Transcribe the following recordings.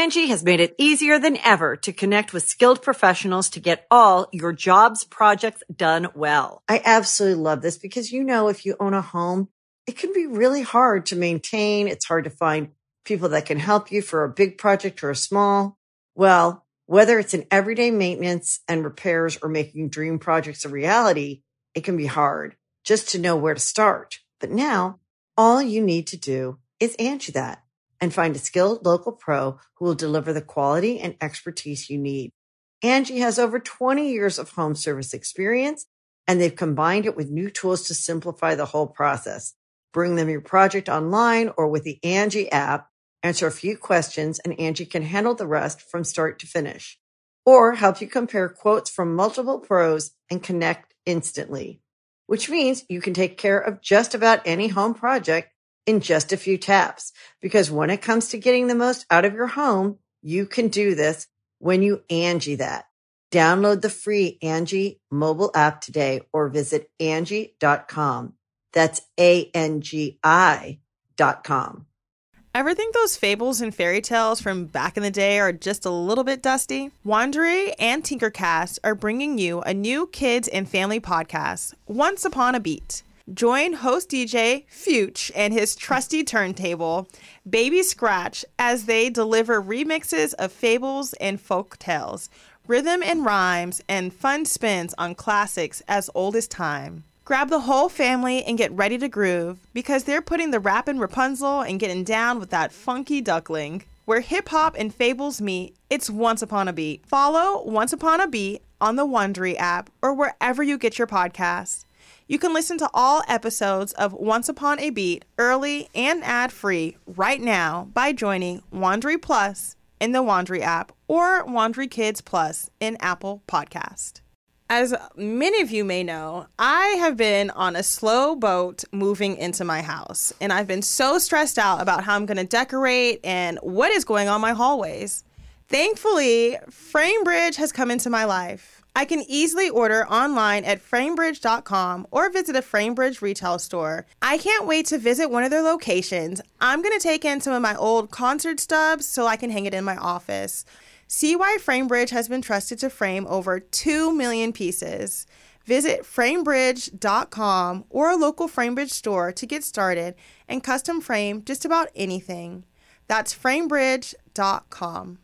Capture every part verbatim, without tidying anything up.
Angie has made it easier than ever to connect with skilled professionals to get all your jobs projects done well. I absolutely love this because, you know, if you own a home, it can be really hard to maintain. It's hard to find people that can help you for a big project or a small. Well, whether it's in everyday maintenance and repairs or making dream projects a reality, it can be hard just to know where to start. But now all you need to do is Angie that and find a skilled local pro who will deliver the quality and expertise you need. Angie has over twenty years of home service experience, and they've combined it with new tools to simplify the whole process. Bring them your project online or with the Angie app, answer a few questions, and Angie can handle the rest from start to finish. Or help you compare quotes from multiple pros and connect instantly, which means you can take care of just about any home project in just a few taps. Because when it comes to getting the most out of your home, you can do this when you Angie that. Download the free Angie mobile app today or visit Angie dot com. That's A N G I dot com. Ever think those fables and fairy tales from back in the day are just a little bit dusty? Wondery and Tinkercast are bringing you a new kids and family podcast, Once Upon a Beat. Join host D J Fuchs and his trusty turntable, Baby Scratch, as they deliver remixes of fables and folk tales, rhythm and rhymes, and fun spins on classics as old as time. Grab the whole family and get ready to groove, because they're putting the rappin' Rapunzel and getting down with that funky duckling. Where hip-hop and fables meet, it's Once Upon a Beat. Follow Once Upon a Beat on the Wondery app or wherever you get your podcasts. You can listen to all episodes of Once Upon a Beat early and ad-free right now by joining Wondery Plus in the Wondery app or Wondery Kids Plus in Apple Podcast. As many of you may know, I have been on a slow boat moving into my house, and I've been so stressed out about how I'm going to decorate and what is going on my hallways. Thankfully, FrameBridge has come into my life. I can easily order online at framebridge dot com or visit a FrameBridge retail store. I can't wait to visit one of their locations. I'm going to take in some of my old concert stubs so I can hang it in my office. See why FrameBridge has been trusted to frame over two million pieces. Visit framebridge dot com or a local FrameBridge store to get started and custom frame just about anything. That's framebridge dot com.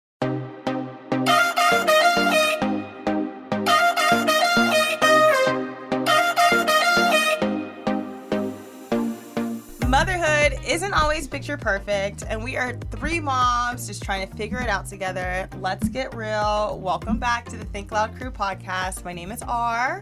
Motherhood isn't always picture perfect, and we are three moms just trying to figure it out together. Let's get real. Welcome back to the Think Loud Crew podcast. My name is R.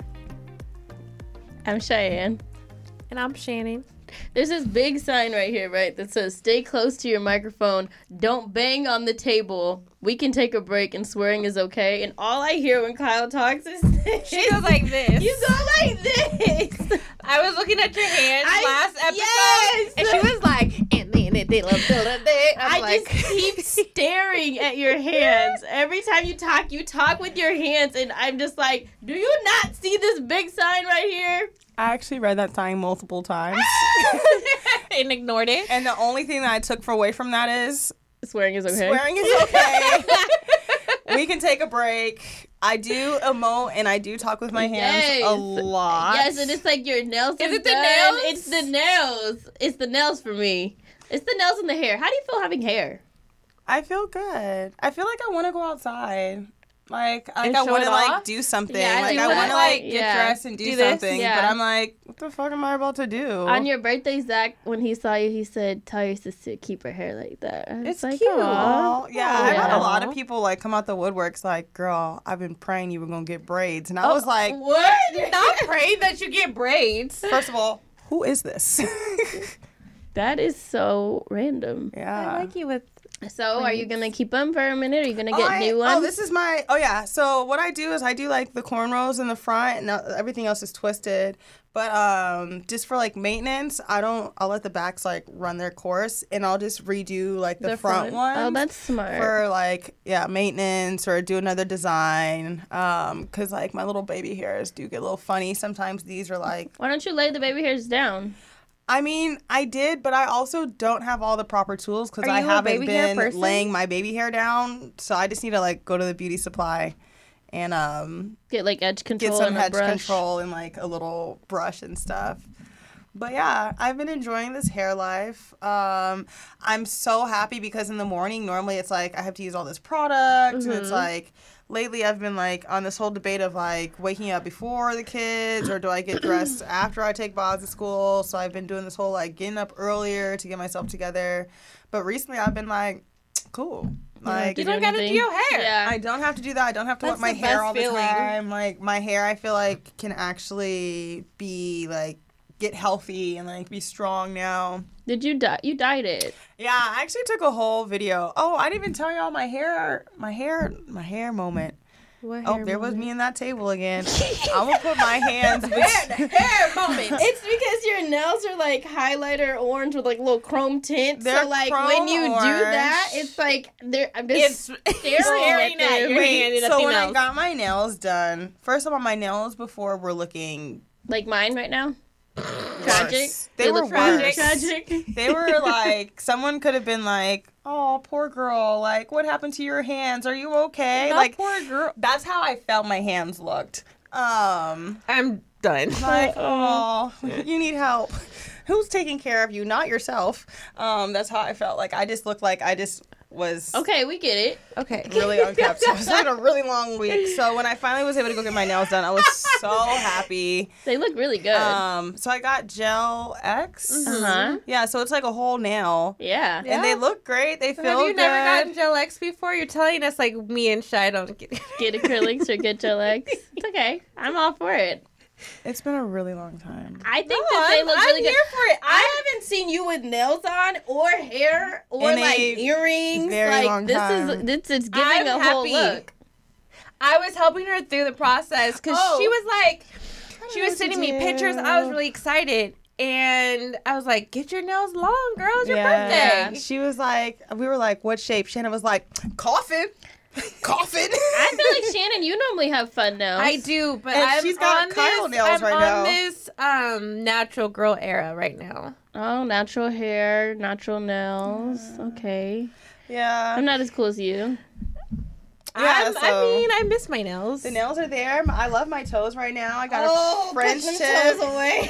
I'm Cheyenne. And I'm Shannon. There's this big sign right here, right, that says, stay close to your microphone, don't bang on the table, we can take a break, and swearing is okay. And all I hear when Kyle talks is this. She goes like this. You go like this. I was looking at your hands I, last episode, yes. and she was like, and then it did. I like, just keep staring at your hands. Every time you talk, you talk with your hands, and I'm just like, do you not see this big sign right here? I actually read that sign multiple times. and ignored it. And the only thing that I took for away from that is Swearing is okay. Swearing is okay. We can take a break. I do emote and I do talk with my hands yes. a lot. Yes, and it's like your nails Is are it the done. nails? It's the nails. It's the nails for me. It's the nails and the hair. How do you feel having hair? I feel good. I feel like I want to go outside. Like, like And I show want it to like off? do something. Yeah, I like do I that. want to like get Yeah. dressed and do, Do this? something. Yeah. But I'm like, what the fuck am I about to do? On your birthday, Zach, when he saw you, he said, tell your sister to keep her hair like that. I was It's like, cute. Aw. Yeah, I've had Yeah. a lot of people like come out the woodworks like, girl, I've been praying you were gonna get braids, and I was like, What? Not pray that you get braids. first of all, who is this? That is so random. Yeah. I like you with. So, are you going to keep them for a minute? Or are you going to get I- new ones? Oh, this is my. Oh yeah. So what I do is I do like the cornrows in the front, and everything else is twisted. But um, just for like maintenance, I don't. I'll let the backs like run their course, and I'll just redo like the, The front, front? one. Oh, that's smart. For like yeah maintenance or do another design. Um, cause like my little baby hairs do get a little funny sometimes. These are like Why don't you lay the baby hairs down? I mean, I did, but I also don't have all the proper tools because Are I you a haven't baby hair been person? laying my baby hair down. So I just need to like go to the beauty supply and um Get like edge control get some and a hedge brush. control and like a little brush and stuff. But yeah, I've been enjoying this hair life. Um, I'm so happy because in the morning, normally it's like I have to use all this product. Mm-hmm. And it's like, lately I've been like on this whole debate of like waking up before the kids or do I get dressed after I take Boz to school. So I've been doing this whole like getting up earlier to get myself together. But recently I've been like, cool. Like, You You don't gotta do anything? your hair. Yeah. I don't have to do that. I don't have to That's wet my the hair best all the feeling. time. Like my hair, I feel like can actually be like get healthy and like be strong now. Did you dye? You dyed it. Yeah, I actually took a whole video. Oh, I didn't even tell y'all my hair, my hair, my hair moment. What Oh, hair there was moment? me in that table again. I'm gonna put my hands. hair, hair moment. It's because your nails are like highlighter orange with like little chrome tint. They're so like chrome when you do that, orange. it's like they're I'm just It's staring, staring at at them. your hand and So nothing when else. I got my nails done, first of all, my nails before were looking Like mine right now. Tragic. worse. They, were look worse. tragic. They were like, someone could have been like, oh, poor girl. Like, what happened to your hands? Are you okay? Not like, poor girl. that's how I felt my hands looked. Um, I'm done. like, oh, you need help. Who's taking care of you? Not yourself. Um, that's how I felt. Like, I just looked like I just was Okay, we get it. Okay. really unkept. So it was like a really long week. So when I finally was able to go get my nails done, I was so happy. They look really good. Um, so I got Gel X. uh-huh. Yeah, so it's like a whole nail. Yeah. Yeah. And they look great. They feel Have you good. never gotten Gel X before? You're telling us like me and Shy don't get Get acrylics or get gel X. It's okay. I'm all for it. It's been a really long time. I think No, that they I'm- look I'm really good. here for it. I haven't seen you with nails on or hair or In a like earrings. very like long this time. is this is giving I'm a whole happy. look. I was helping her through the process because Oh. she was like, she know was what sending to me pictures. I was do. really excited. And I was like, get your nails long, girl. It's your Yeah. birthday. She was like, we were like, what shape? Shannon was like, coffin. Coffin. I feel like Shannon, you normally have fun nails. I do, but And I'm she's got on Kyle this, nails I'm right on now. this um, natural girl era right now. Oh, natural hair, natural nails. Okay. Yeah. I'm not as cool as you. Yeah, I'm, so- I mean, I miss my nails. The nails are there. I love my toes right now. I got Oh, a French put them tip. toes away.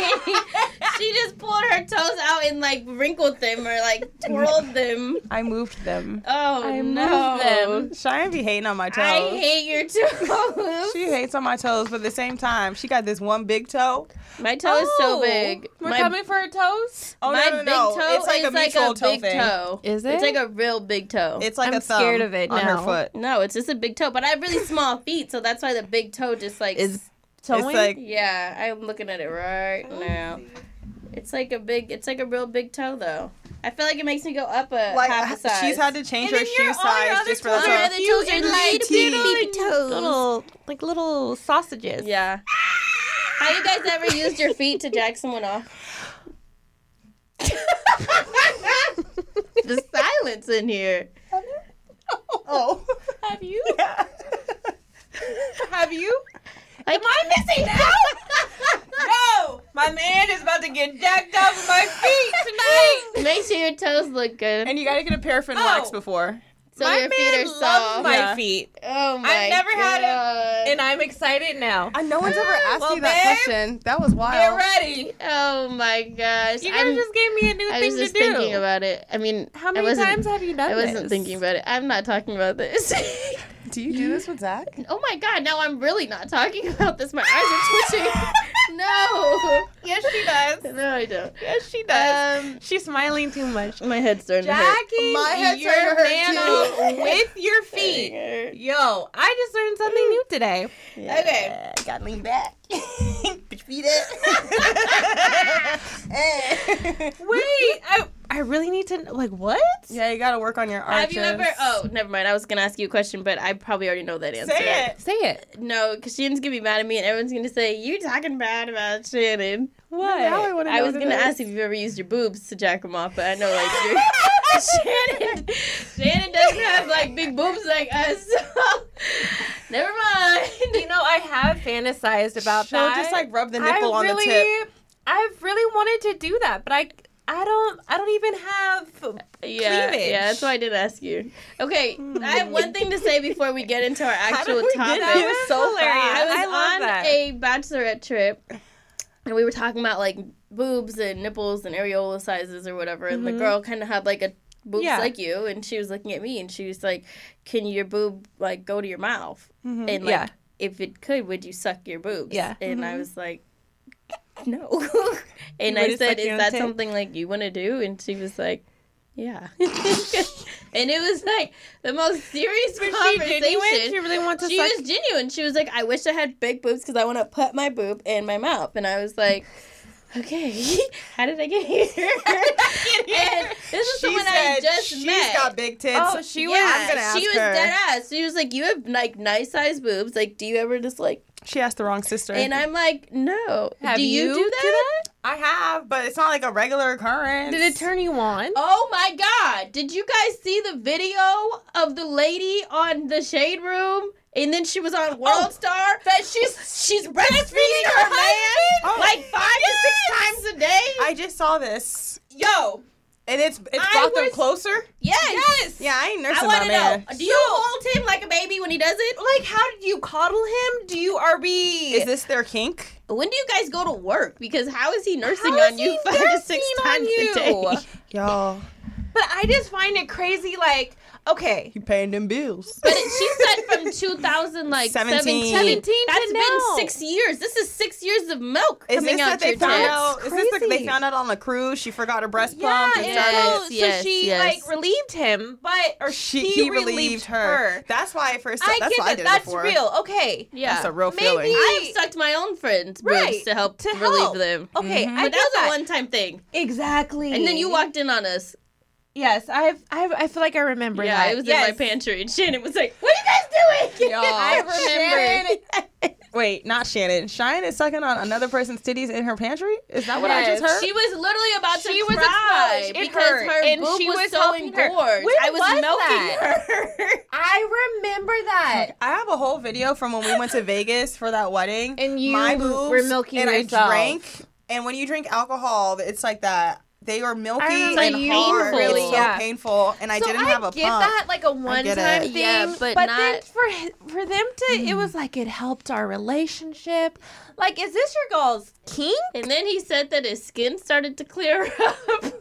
She just pulled her toes out and like wrinkled them or like twirled them. I moved them. Oh I no! moved them. Cheyenne be hating on my toes. I hate your toes. She hates on my toes, but at the same time, she got this one big toe. My toe is so big. We're my coming for her toes? Oh, my no, no, big no. toe It's like is a mutual like a toe big thing. toe. Is It's it? like a real big toe. It's like I'm a thumb scared of it on her now. foot. no, it's just a big toe. But I have really small feet, so that's why the big toe just like Is towing? It's like, yeah. I'm looking at it right now. It's like a big. It's like a real big toe, though. I feel like it makes me go up a like half a size. she's had to change And her then shoe your- all your size other just for toes that are toe. other toes are Like little little, bitty toes. little, like little sausages. Yeah. Have you guys ever used your feet to jack someone off? The silence in here. Oh. Have you? Yeah. Have you? Like, Am I missing out? No! My man is about to get jacked off with my feet tonight. make sure your toes look good. And you gotta get a paraffin Oh. wax before. So my your feet man are loves soft. my Yeah. feet. Oh my I've never had it, God. and I'm excited now. I, no one's ever asked Well, me that babe, question. That was Get wild. ready. Oh my gosh. You I'm- guys just gave me a new I thing was just to do. thinking about it. I mean, How I many wasn't, times have you done I wasn't this? thinking about it. I'm not talking about this. Do you do this with Zach? Oh my god, now I'm really not talking about this. My eyes are twitching. No. Yes, she does. No, I don't. Yes, she does. Um, She's smiling too much. my head's starting to hurt. Jacking My head's your starting to hurt, man too. up with your feet. Yo, I just learned something new today. Okay. Gotta lean back. Put your feet up. Wait, I I really need to know, like what? Yeah, you gotta work on your arches. Have you ever? Oh, never mind. I was gonna ask you a question, but I probably already know that answer. Say it. Say it. No, because Shannon's gonna be mad at me, and everyone's gonna say you're talking bad about Shannon. What? Now I, wanna I know was what gonna it is. ask if you've ever used your boobs to jack them off, but I know like you're, Shannon. Shannon doesn't have like big boobs like us. So never mind. You know, I have fantasized about She'll that. just like rub the I nipple on really, the tip. I've really wanted to do that, but I I don't I don't even have Yeah, cleavage. yeah, that's why I did ask you. Okay, I have one thing to say before we get into our actual we get topic. that? It was so hilarious. I was I love on that. a bachelorette trip, and we were talking about like boobs and nipples and areola sizes or whatever, and the girl kind of had like a boobs Yeah. like you, and she was looking at me, and she was like, "Can your boob like go to your mouth?" And like, Yeah. if it could, would you suck your boobs? Yeah. And I was like, no. And You I would said, suck is your own that tit? something like you want to do? And she was like, yeah. And it was like the most serious Was she conversation. genuine? She really wants to She suck? was genuine. She was like, I wish I had big boobs because I want to put my boob in my mouth. And I was like, okay, how did I get here? And this is She someone said I just she's met. got big tits. Oh, she was- yeah, I'm gonna ask she was her. dead ass. She was like, you have like nice sized boobs. Like, do you ever just like? She asked the wrong sister. And I'm like, no. Have do you, you do do that? I have, but it's not like a regular occurrence. Did it turn you on? Oh my God. Did you guys see the video of the lady on the Shade Room? And then she was on World Star. That she's she's breastfeeding her man Oh, like five to six times a day. I just saw this, Yo, and it's it's I brought them was- closer. yes. Yes. Yeah, I ain't I nursing want my to man. know. Do you hold him like a baby when he does it? Like, how did you coddle him? Do you R B? Is this their kink? When do you guys go to work? Because how is he nursing How on is you he five to nursing six on times you? a day? Y'all, But I just find it crazy. Like, okay, you paying them bills? But it, she said from two thousand like Seventeen. seventeen. seventeen That's to been now. six years. This is six years of milk Is coming this out that they your found tits. out? Is this the, they crazy. found out on the cruise? She forgot her breast yeah, pump and and Yes, started. so, yes, so she yes. like relieved him, but or She he, he relieved her. That's why at first. I that's get why I that. did That's it before. real. Okay. Yeah. That's a real Maybe- feeling. I have sucked my own friends' boobs Right, to help to relieve help. them. Okay, Mhm. I But get that was that. a one-time thing. Exactly. And then you walked in on us. Yes, I've, I've, I feel like I remember Yeah, that. it was yes. in my pantry, and Shannon was like, "What are you guys doing?" Y'all, I remember. Wait, not Shannon. Cheyenne is sucking on another person's titties in her pantry? Is that what I Yes. just heard? She was literally about She to was cry exposed. It because hurt. her And boob she was, was so helping her. engorged. When I was, was milking that? her. I remember that. I have a whole video from when we went to Vegas for that wedding. And you My were boobs, milking and yourself. I drank. And when you drink alcohol, it's like that. They are milky remember and you- hard. Really, it's so yeah. painful, and I so didn't I have a get pump. that like a one get time it. thing, Yeah, but then not- for hi- for them to, it was like it helped our relationship. Like, is this your girl's kink? And then he said that his skin started to clear up.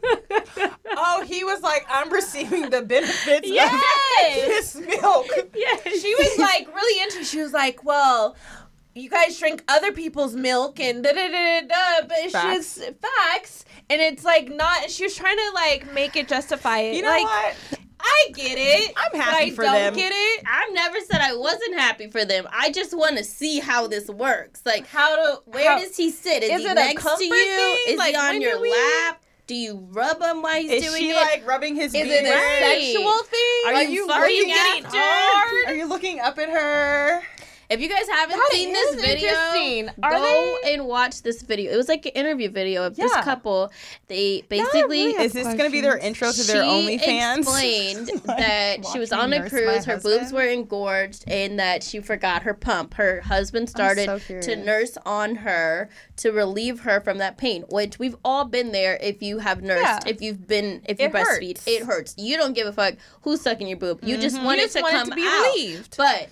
Oh, he was like, I'm receiving the benefits Yes. of this milk. Yes. She was like really into. She was like, well, you guys drink other people's milk and da da da da da. But it's Facts. just facts, and it's like not. She was trying to like make it justify it. You know like, what? I get it. I'm but happy I for don't them. Get it? I've never said I wasn't happy for them. I just want to see how this works. Like, How to? where how, does he sit? Is, Is he it a next to comfort you? thing? Is Like, he on when your do we- lap? Do you rub him while he's Is doing she it? like rubbing his Is beard? it a Right. sexual thing? Are, Are you, you fucking looking getting after? hard? Are you looking up at her? If you guys haven't That seen is this video, interesting. Are go they- and watch this video. It was like an interview video of this Yeah. couple. They basically really Is this going to be their intro to their she OnlyFans? explained Like, that she was watch on me a nurse cruise, my her boobs husband? were engorged, and that she forgot her pump. Her husband started so to curious. nurse on her to relieve her from that pain, which we've all been there if you have nursed, Yeah. if you've been, if you It breastfeed. hurts. It hurts. You don't give a fuck who's sucking your boob. You just Mhm. want You it just to want it come to be out. relieved. But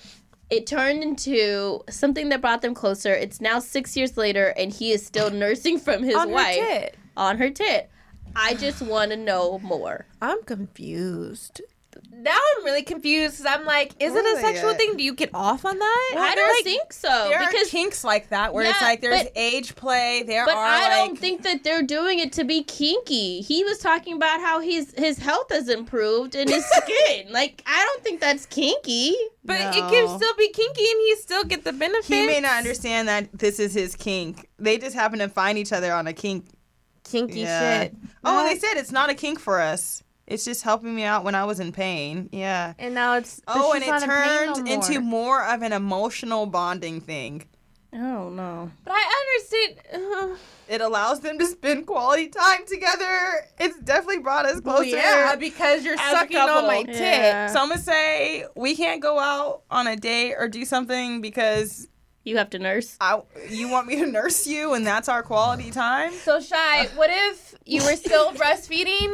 it turned into something that brought them closer. It's now six years later, and he is still nursing from his On her wife tit. on her tit. I just want to know more. I'm confused. Now I'm really confused because I'm like, is What it are a they sexual at? thing? Do you get off on that? I don't think so There are because, kinks like that where it's Yeah, like there's but- age play. There but are I like, don't think that they're doing it to be kinky. He was talking about how his his health has improved and his skin. Like I don't think that's kinky. But No. it can still be kinky and he still get the benefits. he may not understand that this is his kink. They just happen to find each other on a kink. kinky Yeah. shit. Oh, and they What? said it's not a kink for us. It's just helping me out when I was in pain. Yeah. And now it's Oh, she's and it not in pain no turned more. into more of an emotional bonding thing. Oh no. But I understand. Uh, It allows them to spend quality time together. It's definitely brought us closer. yeah, because you're As a sucking on couple. my tit. Yeah. Some would say we can't go out on a date or do something because You have to nurse. I, you want me to nurse you, and that's our quality time? So Shy, what if you were still breastfeeding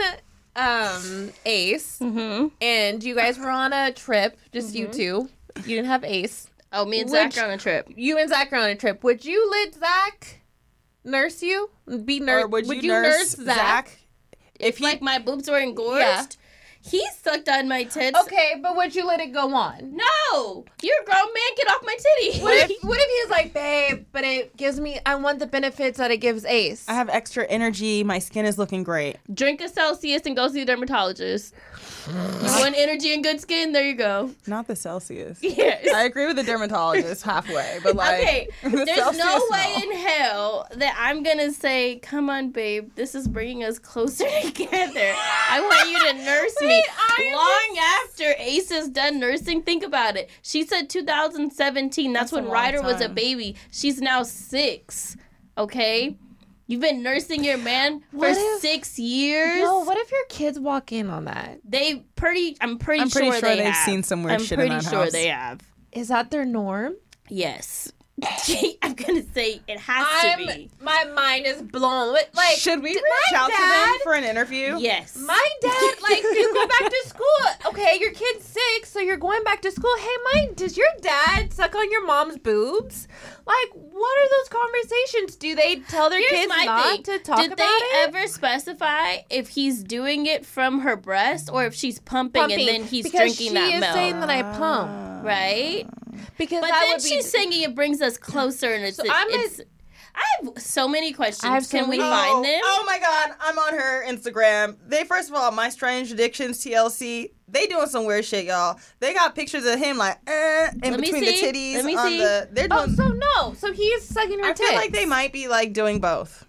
um, Ace, Mm-hmm. and you guys were on a trip, just you two. You didn't have Ace. Oh, me and Which- Zach are on a trip. You and Zach are on a trip. Would you let Zach nurse you? Be nurse? Or would, you, nurse, Zach? If like my boobs were engorged, Yeah. he sucked on my tits. Okay, but would you let it go on? No, you're a grown man. Get off my titty. What if, what if he was like, babe, but it gives me, I want the benefits that it gives Ace. I have extra energy. My skin is looking great. Drink a Celsius and go see a dermatologist. You want energy and good skin? There you go. Not the Celsius. Yes. I agree with the dermatologist halfway, but like, Okay, the there's Celsius, no way no. in hell that I'm gonna say, come on, babe, this is bringing us closer together. I want you to nurse me. Long after Ace is done nursing, think about it. She said two thousand seventeen, that's, That's a when long Ryder was a time. baby. She's now six, okay? You've been nursing your man for What if- six years. No, what if your kids walk in on that? They pretty, I'm pretty I'm pretty sure, sure they they've have. seen some weird I'm shit in pretty that sure house. they have. Is that their norm? Yes. I'm gonna say it has I'm, to be. my mind is blown. What- Like, Should we d- reach my out to them dad- for an interview? Yes. My dad, like, you go back to school. Okay, your kid's six, so you're going back to school. Hey, my, does your dad suck on your mom's boobs? Like, what are those conversations? Do they tell their Here's kids my not thing. to talk Did about they it? ever specify if he's doing it from her breast or if she's pumping, Pumping, and then he's because drinking she that is milk? saying that I pump. Right? Because But that then would be. she's saying it brings us closer, and it's. So I'm a- it's I have so many questions. I have so Can we many- find them? Oh my god, I'm on her Instagram. They first of all, My Strange Addictions T L C. They doing some weird shit, y'all. They got pictures of him like eh, in Let me between see. the titties Let me on see. the. They're Oh, doing. so no. So he's sucking her I feel tits. like they might be like doing both.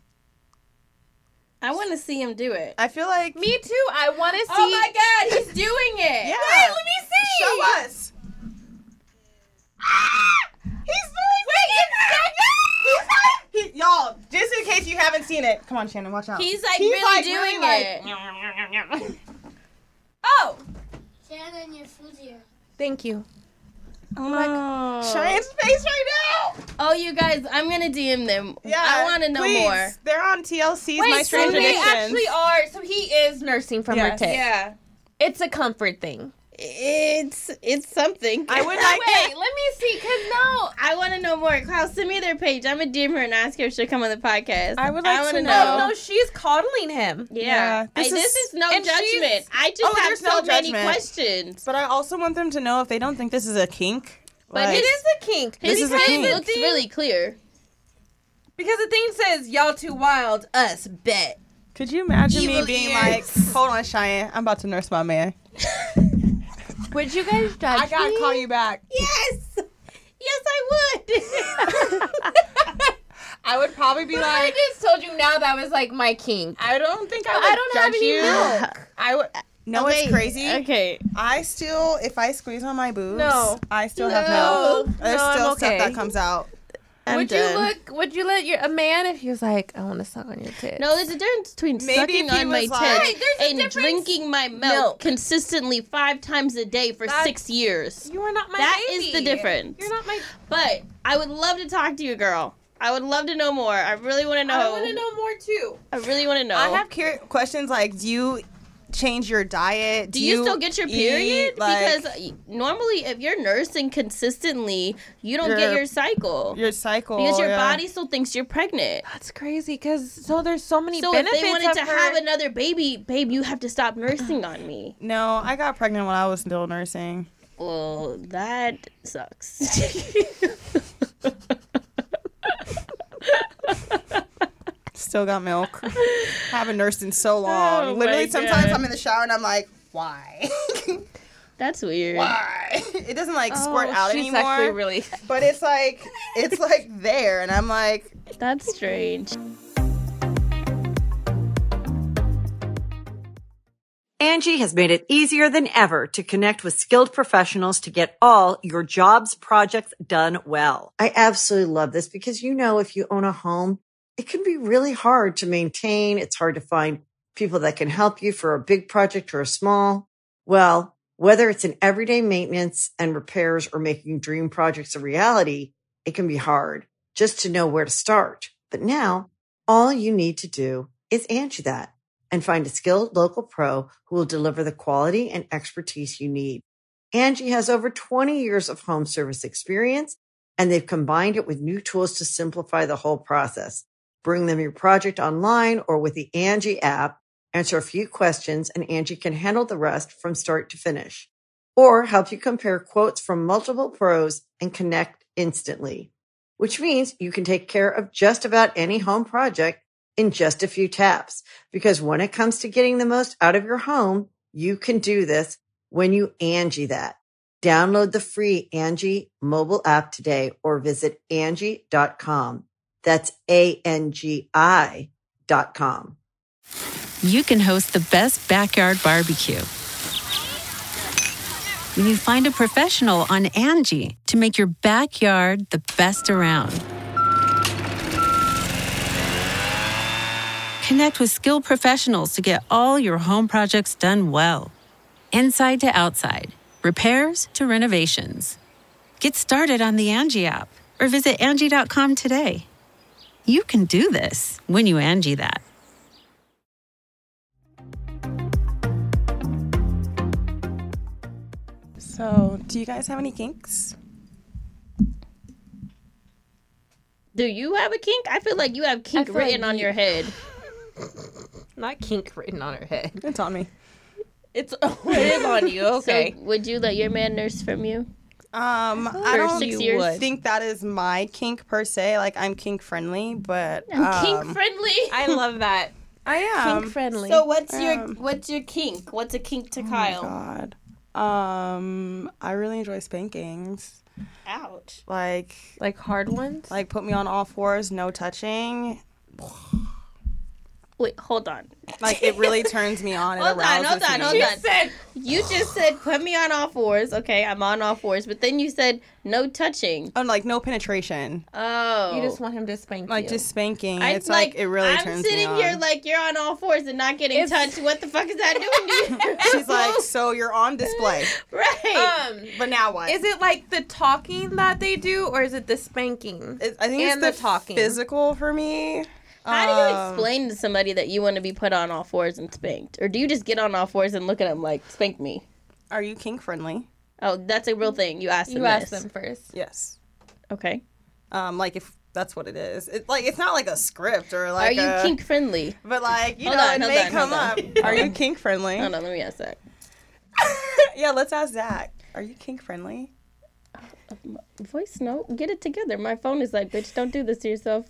I want to see him do it. I feel like Me too. I want to see. Oh my God, he's doing it. Yeah. Wait, let me see. Show us. He's doing Wait, he, y'all, just in case you haven't seen it, come on, Shannon, watch out. He's like really doing it. Like, Oh, Shannon, your food's here. thank you. Oh. Cheyenne's face right now. Oh, you guys, I'm gonna D M them. Yeah, I want to know please. more. They're on T L C's Wait, My so Strange they Addictions. actually are. So he is nursing from her Yes. tits. Yeah. It's a comfort thing. It's it's something. I would like Wait, let me see. Cause no, I want to know more. Klaus, send me their page. I'm gonna D M her and ask her if she'll come on the podcast. I would like wanna to no, no, she's coddling him. Yeah, Yeah, this, this this is- is, no and she's- judgment. I just Oh, have there's so no many judgment. questions. But I also want them to know if they don't think this is a kink. But like, It is a kink. This His is a face kink. looks really clear. Because the thing says, y'all too wild, us bet. Could you imagine me Evil being ears. like, hold on, Cheyenne, I'm about to nurse my man. Would you guys judge I gotta me? call you back. Yes, yes, I would. I would probably be I like, just told you now that was like my kink. I don't think I would I don't have judge any you. milk. I would. No, Okay, it's crazy. Okay. I still, if I squeeze on my boobs, No. I still have No. milk. There's No, I'm still okay. stuff that comes out. I'm would done. you look? Would you let your a man if he was like, I want to suck on your tits? No, there's a difference between Maybe sucking if he on my was tits like- Right, there's a and difference. drinking my milk, Milk. consistently five times a day for That's- six years. You are not my That baby. is the difference. You're not my. But I would love to talk to you, girl. I would love to know more. I really want to know. I want to know more too. I really want to know. I have cur- questions like, do you change your diet? Do you, still get your eat, period? like, Because normally, if you're nursing consistently, you don't get Your- your cycle. your cycle, because your yeah. body still thinks you're pregnant. That's crazy. Cause so there's so many So if benefits. they wanted of to her- have another baby, babe, you have to stop nursing on me. No, I got pregnant when I was still nursing. Well, that sucks. Still got milk. Haven't nursed in so long. Oh Literally, my sometimes God. I'm in the shower and I'm like, why? That's weird. Why? It doesn't like squirt Oh, out she's anymore. actually really. But it's like, it's like there, and I'm like, That's strange. Angie has made it easier than ever to connect with skilled professionals to get all your jobs projects done well. I absolutely love this because, you know, if you own a home, it can be really hard to maintain. It's hard to find people that can help you for a big project or a small. Well, whether it's in everyday maintenance and repairs or making dream projects a reality, it can be hard just to know where to start. But now, all you need to do is Angie that and find a skilled local pro who will deliver the quality and expertise you need. Angie has over twenty years of home service experience, and they've combined it with new tools to simplify the whole process. Bring them your project online or with the Angie app, answer a few questions, and Angie can handle the rest from start to finish. Or help you compare quotes from multiple pros and connect instantly, which means you can take care of just about any home project in just a few taps. Because when it comes to getting the most out of your home, you can do this when you Angie that. Download the free Angie mobile app today or visit Angie dot com. That's A N G I dot com. You can host the best backyard barbecue when you find a professional on Angie to make your backyard the best around. Connect with skilled professionals to get all your home projects done well. Inside to outside, repairs to renovations. Get started on the Angie app or visit Angie dot com today. You can do this when you Angie that. So, do you guys have any kinks? Do you have a kink? I feel like you have kink feel written like on you- your head. Not kink written on her head. It's on me. It's oh, it is on you. Okay. So would you let your man nurse from you? Um, I For don't six years? think that is my kink per se. Like, I'm kink friendly, but I'm um, kink friendly. I love that. I am. Kink friendly. So what's your Um, what's your kink? What's a kink to Oh my Kyle? God. Um, I really enjoy spankings. Ouch. Like, like hard ones. like put me on all fours, no touching. Wait, hold on. Like, it really turns me on. It Hold on, arouses hold on, me. hold She on. said, You just said put me on all fours. Okay, I'm on all fours. But then you said no touching. Oh, like no penetration. Oh. you just want him to spank Like you. just spanking. I, it's like, it really I'm turns me sitting on. here like you're on all fours and not getting If- touched. What the fuck is that doing to you? She's like, so you're on display. right. um, But now what? is it like the talking that they do, or is it the spanking? It- I think and it's the the talking. physical for me. How do you Um, explain to somebody that you want to be put on all fours and spanked? Or do you just get on all fours and look at them like, spank me? Are you kink friendly? Oh, that's a real thing. You ask them You ask this. them first. Yes. Okay. Um, like if that's what it is. It like it's not like a script or like Are you a, kink friendly? But like you Hold know, on, it hold may on, come hold up. on. Are you kink friendly? Hold on, let me ask that. Yeah, let's ask Zach. Are you kink friendly? Voice note, get it together. My phone is like, bitch, don't do this to yourself.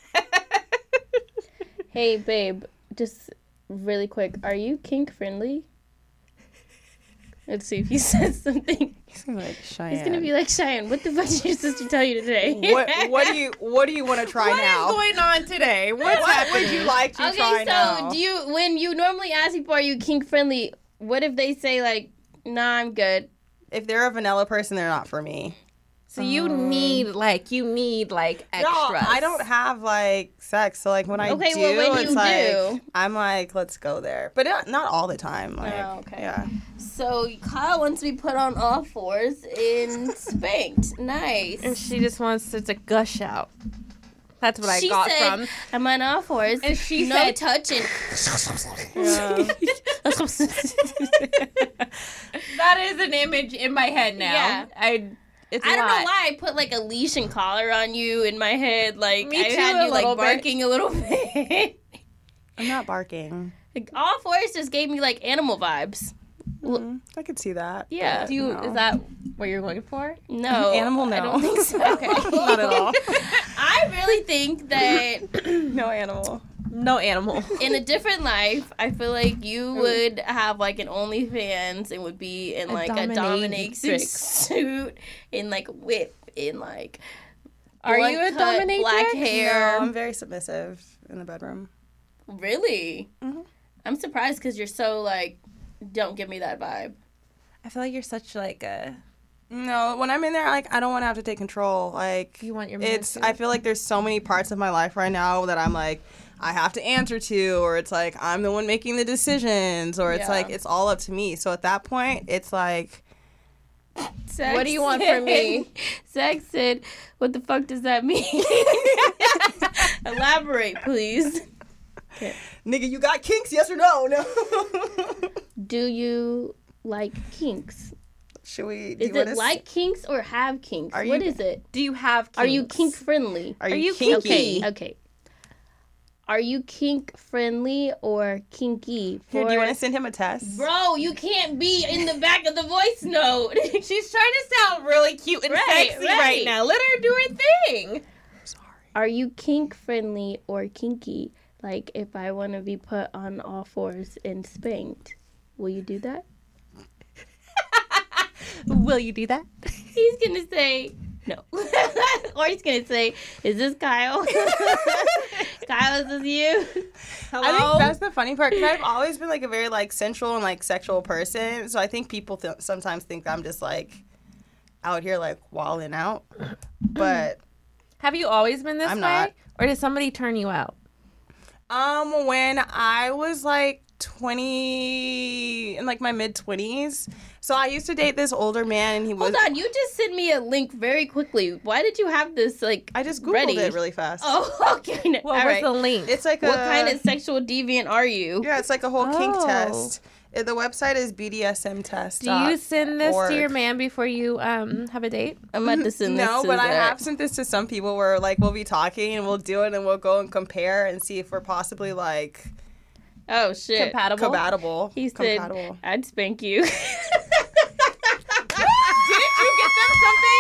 Hey, babe, just really quick, are you kink friendly? Let's see if he says something. He's gonna be like Cheyenne. He's gonna be like, Cheyenne, what the fuck did your sister tell you today? what what do you what do you want to try What is now? going on today? What's what happening? would you like to Okay, try so now? do you when you normally ask people, are you kink friendly? What if they say like, nah, I'm good? If they're a vanilla person, they're not for me. So you need like you need like extras. No, I don't have like sex, so like when I Okay, do, well, when it's you like do- I'm like, let's go there, but not, not all the time. Like, Oh, okay. yeah. So Kyle wants to be put on all fours and spanked. Nice. And she just wants it to gush out. That's what I she got said, from. I'm on all fours. And she no said- touching. Yeah. That is an image in my head now. Yeah. I. It's I a don't lot. know why I put like a leash and collar on you in my head. Like Me I too, had a you like little bit. barking a little bit. I'm not barking. Like, all fours just gave me like animal vibes. Mm, I could see that. Yeah. Do you? No. Is that what you're going for? No. Animal, no. I don't think so. Okay. Not at all. I really think that No animal. No animal. in a different life, I feel like you would have like an OnlyFans and would be in A like a dominatrix. dominatrix suit and like whip in like. Are blunt you a cut, dominatrix? Black No, hair. I'm very submissive in the bedroom. Really? Mhm. I'm surprised because you're so like, don't give me that vibe. I feel like you're such like a. No, when I'm in there, like I don't want to have to take control. Like You want your man it's. to. I feel like there's so many parts of my life right now that I'm like, I have to answer to, or it's like I'm the one making the decisions, or it's Yeah. like it's all up to me. So at that point, it's like, Zach What do you want from me? Zach said, what the fuck does that mean? Elaborate, please. Nigga, you got kinks? Yes or no? No. Do you like kinks? Should we? Is it like kinks or have kinks? Are What you- is it? Do you have kinks? Are you kink friendly? Are you, you kinky? kinky? Okay. Are you kink friendly or kinky? Here, For... do you want to send him a test? Bro, you can't be in the back of the voice note. She's trying to sound really cute and Right, sexy right. right now. Let her do her thing. Are you kink friendly or kinky? Like if I want to be put on all fours and spanked, will you do that? Will you do that? He's gonna say no. Or he's gonna say, is this Kyle? Kyle, is this you? Hello? I think that's the funny part because I've always been like a very like sensual and like sexual person. So I think people th- sometimes think I'm just like out here like wilding out. But Have you always been this I'm way? not. Or did somebody turn you out? um, when I was like twenty in like my mid twenties, so I used to date this older man, and he was. Hold on, you just sent me a link very quickly. Why did you have this like? I just googled ready? it really fast. Oh, okay. What All was right. the link? It's like What a kind of sexual deviant are you? yeah, it's like a whole kink Oh. test. Uh, The website is B D S M test. Do you send this to your man before you um have a date? I'm about to send this No, to but I Zach. have sent this to some people where like we'll be talking and we'll do it and we'll go and compare and see if we're possibly like Oh shit. Compatible? compatible. He said, compatible. "I'd spank you." Didn't you get them something?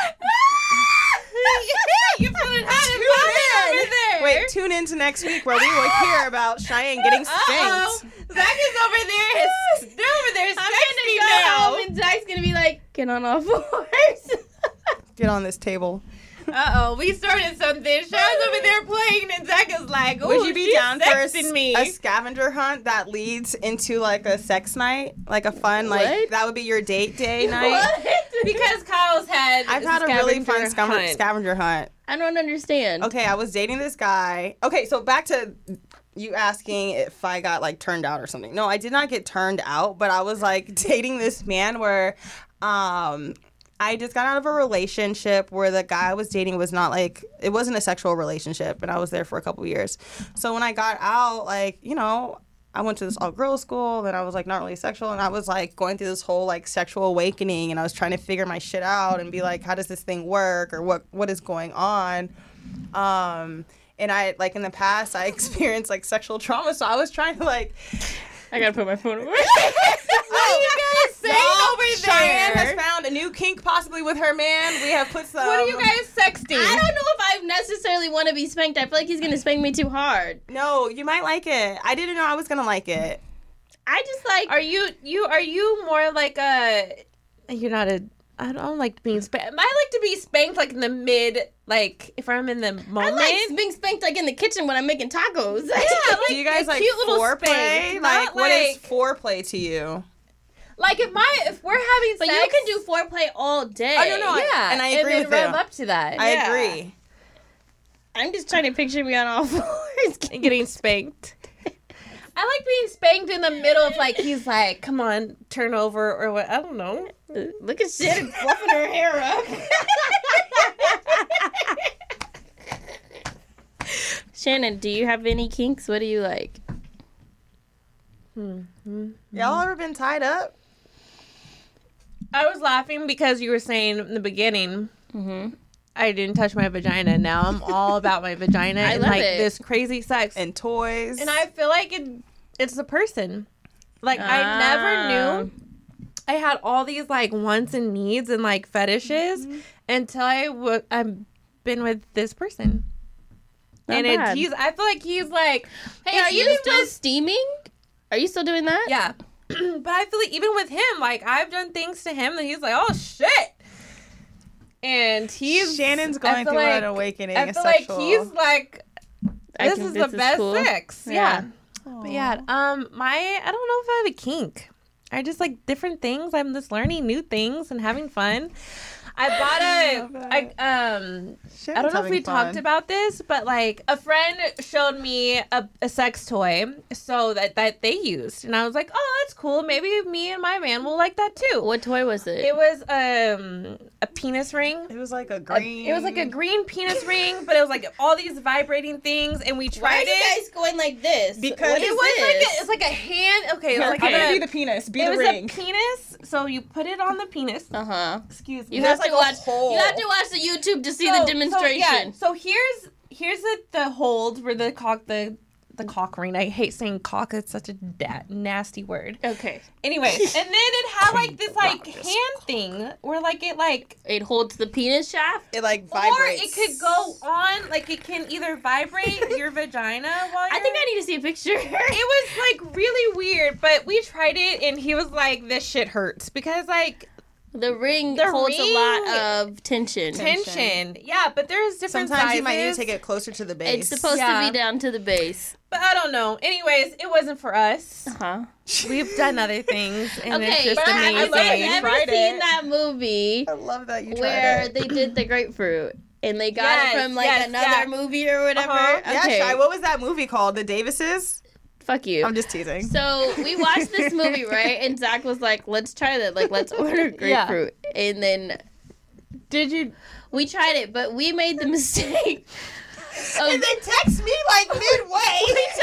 You're feeling hot and bothered over there. Wait, tune in to next week where we will hear about Cheyenne getting Uh-oh. spanked. Zach is over there. They're over there I'm sexy gonna go now. home and Zach's gonna be like, "Get on all fours." Get on this table. Uh-oh, we started something. Shannon's over there playing, and Zach is like, ooh, Would you be she's down for a, sexing s- me. a scavenger hunt that leads into like a sex night? Like a fun, like What? that would be your date day night? What? Because Kyle's had I've had a really fun scavenger scavenger, hunt. scavenger hunt. I don't understand. Okay, I was dating this guy. Okay, so back to you asking if I got like turned out or something. No, I did not get turned out, but I was like dating this man where um I just got out of a relationship where the guy I was dating was not like, it wasn't a sexual relationship, and I was there for a couple of years. So when I got out, like, you know, I went to this all girls school, and I was like not really sexual, and I was like going through this whole like sexual awakening, and I was trying to figure my shit out and be like, how does this thing work, or what what is going on? Um, and I like in the past I experienced like sexual trauma, so I was trying to like. I gotta put my phone away. What are you guys saying Y'all, over Cheyenne has there? found a new kink possibly with her man. We have put some. What are you guys sexting? I don't know if I necessarily want to be spanked. I feel like he's gonna spank me too hard. No, you might like it. I didn't know I was gonna like it. I just like. Are you you are you more like a? You're not a. I don't like being spanked. I like to be spanked like in the mid, like if I'm in the I moment. like being spanked like in the kitchen when I'm making tacos. Yeah, like Do you guys a like cute little foreplay? spank, Like, not what is like- foreplay to you? Like if my if we're having But sex, you can do foreplay all day. Oh, no, no, I- yeah, and I agree then with rev you. up to that. I Yeah. agree. I'm just trying to picture me on all fours. And getting spanked. I like being spanked in the middle of like he's like, come on, turn over or what? I don't know. Look at Shannon fluffing her hair up. Shannon, do you have any kinks? What do you like? Y'all ever been tied up? I was laughing because you were saying in the beginning, Mm-hmm. I didn't touch my vagina. Now I'm all about my vagina I and love like it. this crazy sex. And toys. And I feel like it, it's the person. Like Ah. I never knew I had all these like wants and needs and like fetishes until I w- I've been with this person. Not and it, bad. he's I feel like he's like, hey, Are are you you still steaming? Are you still doing that? yeah. But I feel like even with him, like I've done things to him that he's like, oh shit. And he's Shannon's I going feel through like- an awakening. I a feel like sexual. he's like, I this think is this the is best cool. sex. Yeah. Yeah. But yeah, um, my I don't know if I have a kink. I just like different things. I'm just learning new things and having fun. I bought a, I, um, I don't know if we talked about this, but like a friend showed me a, a sex toy so that, that they used. And I was like, oh, that's cool. Maybe me and my man will like that too. What toy was it? It was um a penis ring. It was like a A- green. it was like a green penis ring, but it was like all these vibrating things, and we Why tried are you it. guys going like this? Because What It is was like this? a, it's like a hand. Okay, it was Here, like I'm gonna a, be the penis. Be it the was ring. a penis. So you put it on the penis. Uh huh. Excuse me. You There's have to like a watch. hole. You have to watch the YouTube to see So- the demonstration. So, yeah, so here's here's the, the hold where the cock the the cock ring. I hate saying cock. It's such a da- nasty word. Okay. Anyways, and then it had like this like hand thing where like it like It holds the penis shaft. It like or vibrates. it could go on like it can either vibrate your vagina while you're I think I need to see a picture. It was like really weird, but we tried it and he was like, this shit hurts because like The ring The holds ring- a lot of tension. tension. Yeah, but there's different Sometimes sizes. you might need to take it closer to the base. It's supposed Yeah. to be down to the base. But I don't know. Anyways, it wasn't for us. Huh? We've done other things and it's Okay, just but amazing. have you ever tried seen it. that movie I love that you tried where it. they did the grapefruit and they got Yes, it from like yes, another yeah. movie or whatever? Uh-huh. Okay, Yeah, Shy, what was that movie called? The Davises? fuck you. I'm just teasing. So we watched this movie, right? And Zach was like, let's try that. Like, let's order Yeah. grapefruit. And then Did you? we tried it, but we made the mistake. Of, and they text me like midway.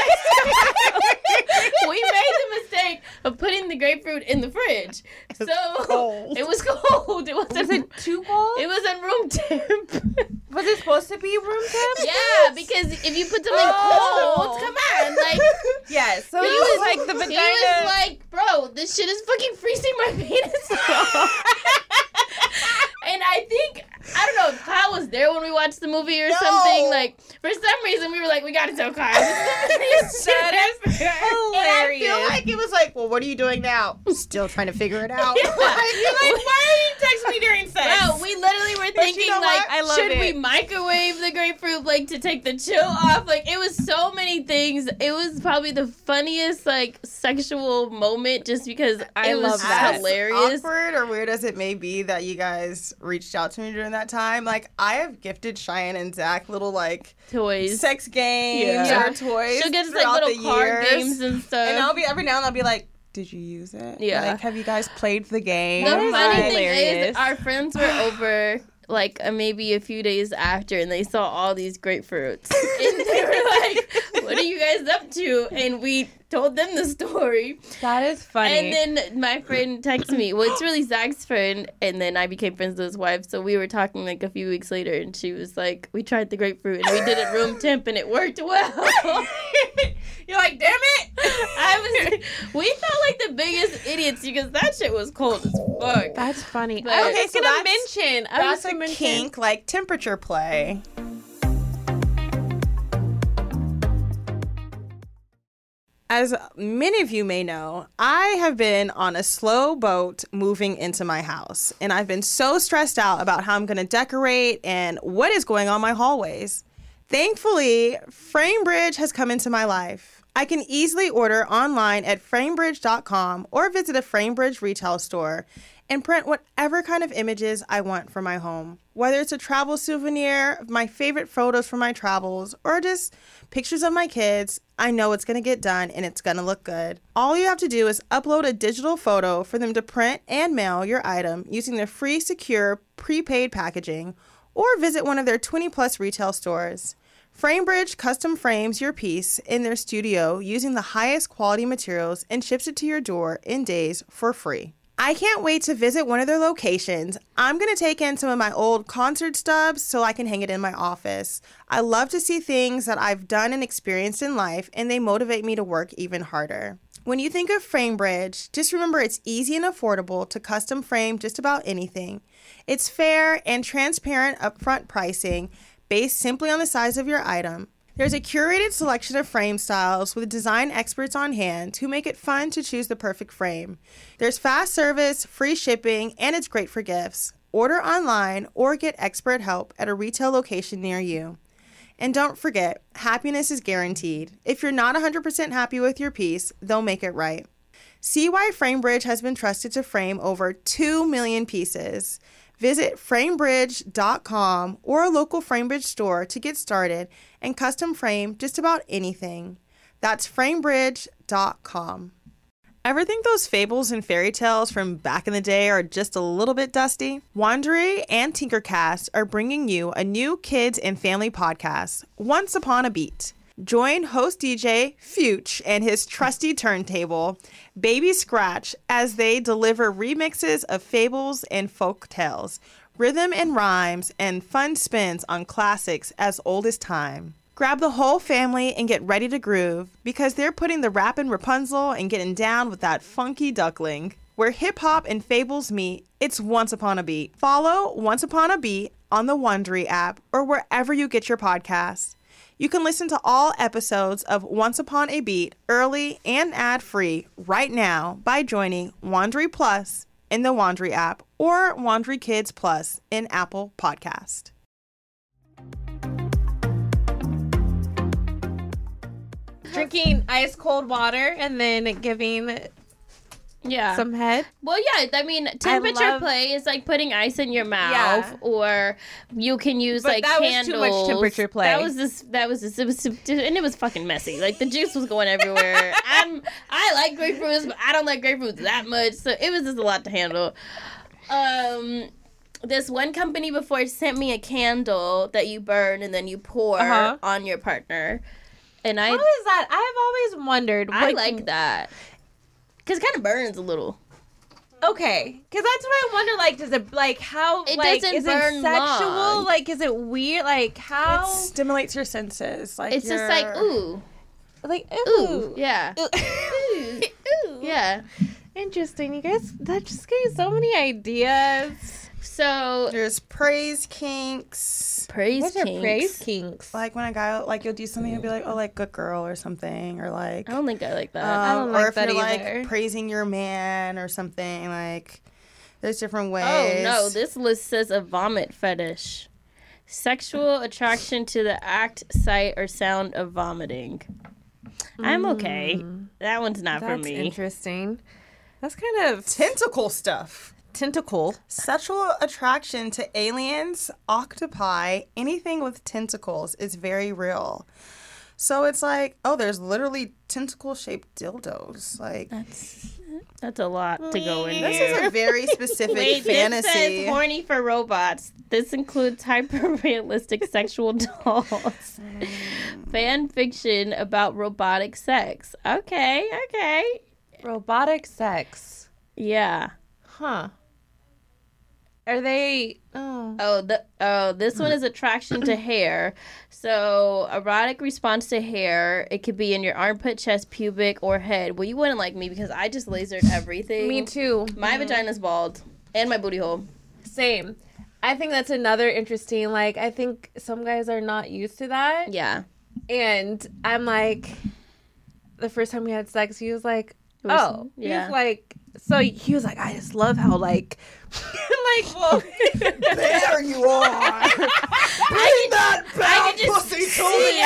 we made the mistake of putting the grapefruit in the fridge. So cold. it was cold. It wasn't. Was it too cold? It was in room temp. Was it supposed to be room temp? Yeah, because if you put something Oh. cold, come on, like Yes. So he it was was like the He vagina. was like, bro, this shit is fucking freezing my penis off. And I think, I don't know if Kyle was there when we watched the movie or No. something. Like, for some reason, we were like, we gotta tell Kyle. This is the funniest shit ever. And I feel like it was like, well, what are you doing now? Still trying to figure it out. Yeah. Like, you're like, why are you texting me during sex? Bro, we literally were But you thinking know like, what? I love should we it. microwave the grapefruit like to take the chill off? Like, it was so many things. It was probably the funniest like sexual moment just because I it was love that. hilarious. Awkward or weird as it may be that you guys reached out to me during that time, like I have gifted Cheyenne and Zach little like Toys. sex games Yeah. or toys. She'll get us like throughout little the card years. games and stuff. And I'll be every now and then I'll be like, did you use it? Yeah. Like, have you guys played the game? the That is funny thing hilarious. is, our friends were over like uh, maybe a few days after, and they saw all these grapefruits, and they were like, "What are you guys up to?" And we told them the story. That is funny. And then my friend texted me. Well, it's really Zach's friend, and then I became friends with his wife. So we were talking like a few weeks later, and she was like, "We tried the grapefruit, and we did it room temp, and it worked well." You're like, damn it! I was. We felt like the biggest idiots because that shit was cold as fuck. That's funny. But- I was Okay, just so gonna that's- mention. I was That's a gonna mention. kink, like temperature play. As many of you may know, I have been on a slow boat moving into my house, and I've been so stressed out about how I'm going to decorate and what is going on my hallways. Thankfully, FrameBridge has come into my life. I can easily order online at framebridge dot com or visit a FrameBridge retail store and print whatever kind of images I want for my home. Whether it's a travel souvenir, my favorite photos from my travels, or just pictures of my kids, I know it's going to get done and it's going to look good. All you have to do is upload a digital photo for them to print and mail your item using their free, secure, prepaid packaging, or visit one of their twenty plus retail stores. FrameBridge custom frames your piece in their studio using the highest quality materials and ships it to your door in days for free. I can't wait to visit one of their locations. I'm going to take in some of my old concert stubs so I can hang it in my office. I love to see things that I've done and experienced in life, and they motivate me to work even harder. When you think of FrameBridge, just remember it's easy and affordable to custom frame just about anything. It's fair and transparent upfront pricing based simply on the size of your item. There's a curated selection of frame styles with design experts on hand who make it fun to choose the perfect frame. There's fast service, free shipping, and it's great for gifts. Order online or get expert help at a retail location near you. And don't forget, happiness is guaranteed. If you're not one hundred percent happy with your piece, they'll make it right. See why FrameBridge has been trusted to frame over two million pieces. Visit framebridge dot com or a local Framebridge store to get started and custom frame just about anything. That's framebridge dot com. Ever think those fables and fairy tales from back in the day are just a little bit dusty? Wondery and Tinkercast are bringing you a new kids and family podcast, Once Upon a Beat. Join host D J Fuchs and his trusty turntable, Baby Scratch, as they deliver remixes of fables and folk tales, rhythm and rhymes, and fun spins on classics as old as time. Grab the whole family and get ready to groove, because they're putting the rappin' Rapunzel and getting down with that funky duckling. Where hip-hop and fables meet, it's Once Upon a Beat. Follow Once Upon a Beat on the Wondery app or wherever you get your podcasts. You can listen to all episodes of Once Upon a Beat early and ad-free right now by joining Wondery Plus in the Wondery app or Wondery Kids Plus in Apple Podcast. Drinking ice cold water and then giving Yeah. some head. Well, yeah. I mean, temperature love- play is like putting ice in your mouth, Yeah. or you can use But like that was candles. too much temperature play. That was this. That was this. It was, and it was fucking messy. Like the juice was going everywhere. I'm. I like grapefruits, but I don't like grapefruits that much. So it was just a lot to handle. Um. This one company before sent me a candle that you burn and then you pour Uh-huh. on your partner, and I. How is that? I've always wondered. I what- like that. Because it kind of burns a little. Okay, because that's what I wonder. Like, does it like how? It like, doesn't is burn it sexual? long. Like, is it weird? Like, how? It stimulates your senses. Like It's just like, ooh. like, Ooh. ooh, Yeah. ooh. Yeah. Interesting. You guys, that just gave me so many ideas. So, there's praise kinks. praise What's your kinks. praise kinks? Like when a guy, like you'll do something, he'll be like, oh, like good girl or something. Or like, I don't think I like that. Um, I don't or like if that you're either. like praising your man or something, like there's different ways. Oh, no. This list says a vomit fetish. Sexual attraction to the act, sight, or sound of vomiting. I'm okay. That one's not for That's me. interesting. That's kind of Tentacle stuff. tentacle. Sexual attraction to aliens, octopi, anything with tentacles is very real. So it's like, oh, there's literally tentacle-shaped dildos. Like That's that's a lot to go in this there. is a very specific Wait, fantasy. this says horny for robots. This includes hyper-realistic sexual dolls. Fan fiction about robotic sex. Okay, okay. Robotic sex. Yeah. Huh. Are they? Oh. Oh, the oh, this one is attraction to hair. So, erotic response to hair. It could be in your armpit, chest, pubic, or head. Well, you wouldn't like me because I just lasered everything. Me too. My vagina's bald, and my booty hole. Same. I think that's another interesting. Like, I think some guys are not used to that. Yeah. And I'm like, the first time we had sex, he was like, was- oh, he yeah. was like, so he was like, I just love how like, like, well, There you are. Bring that I bad could just pussy to see me.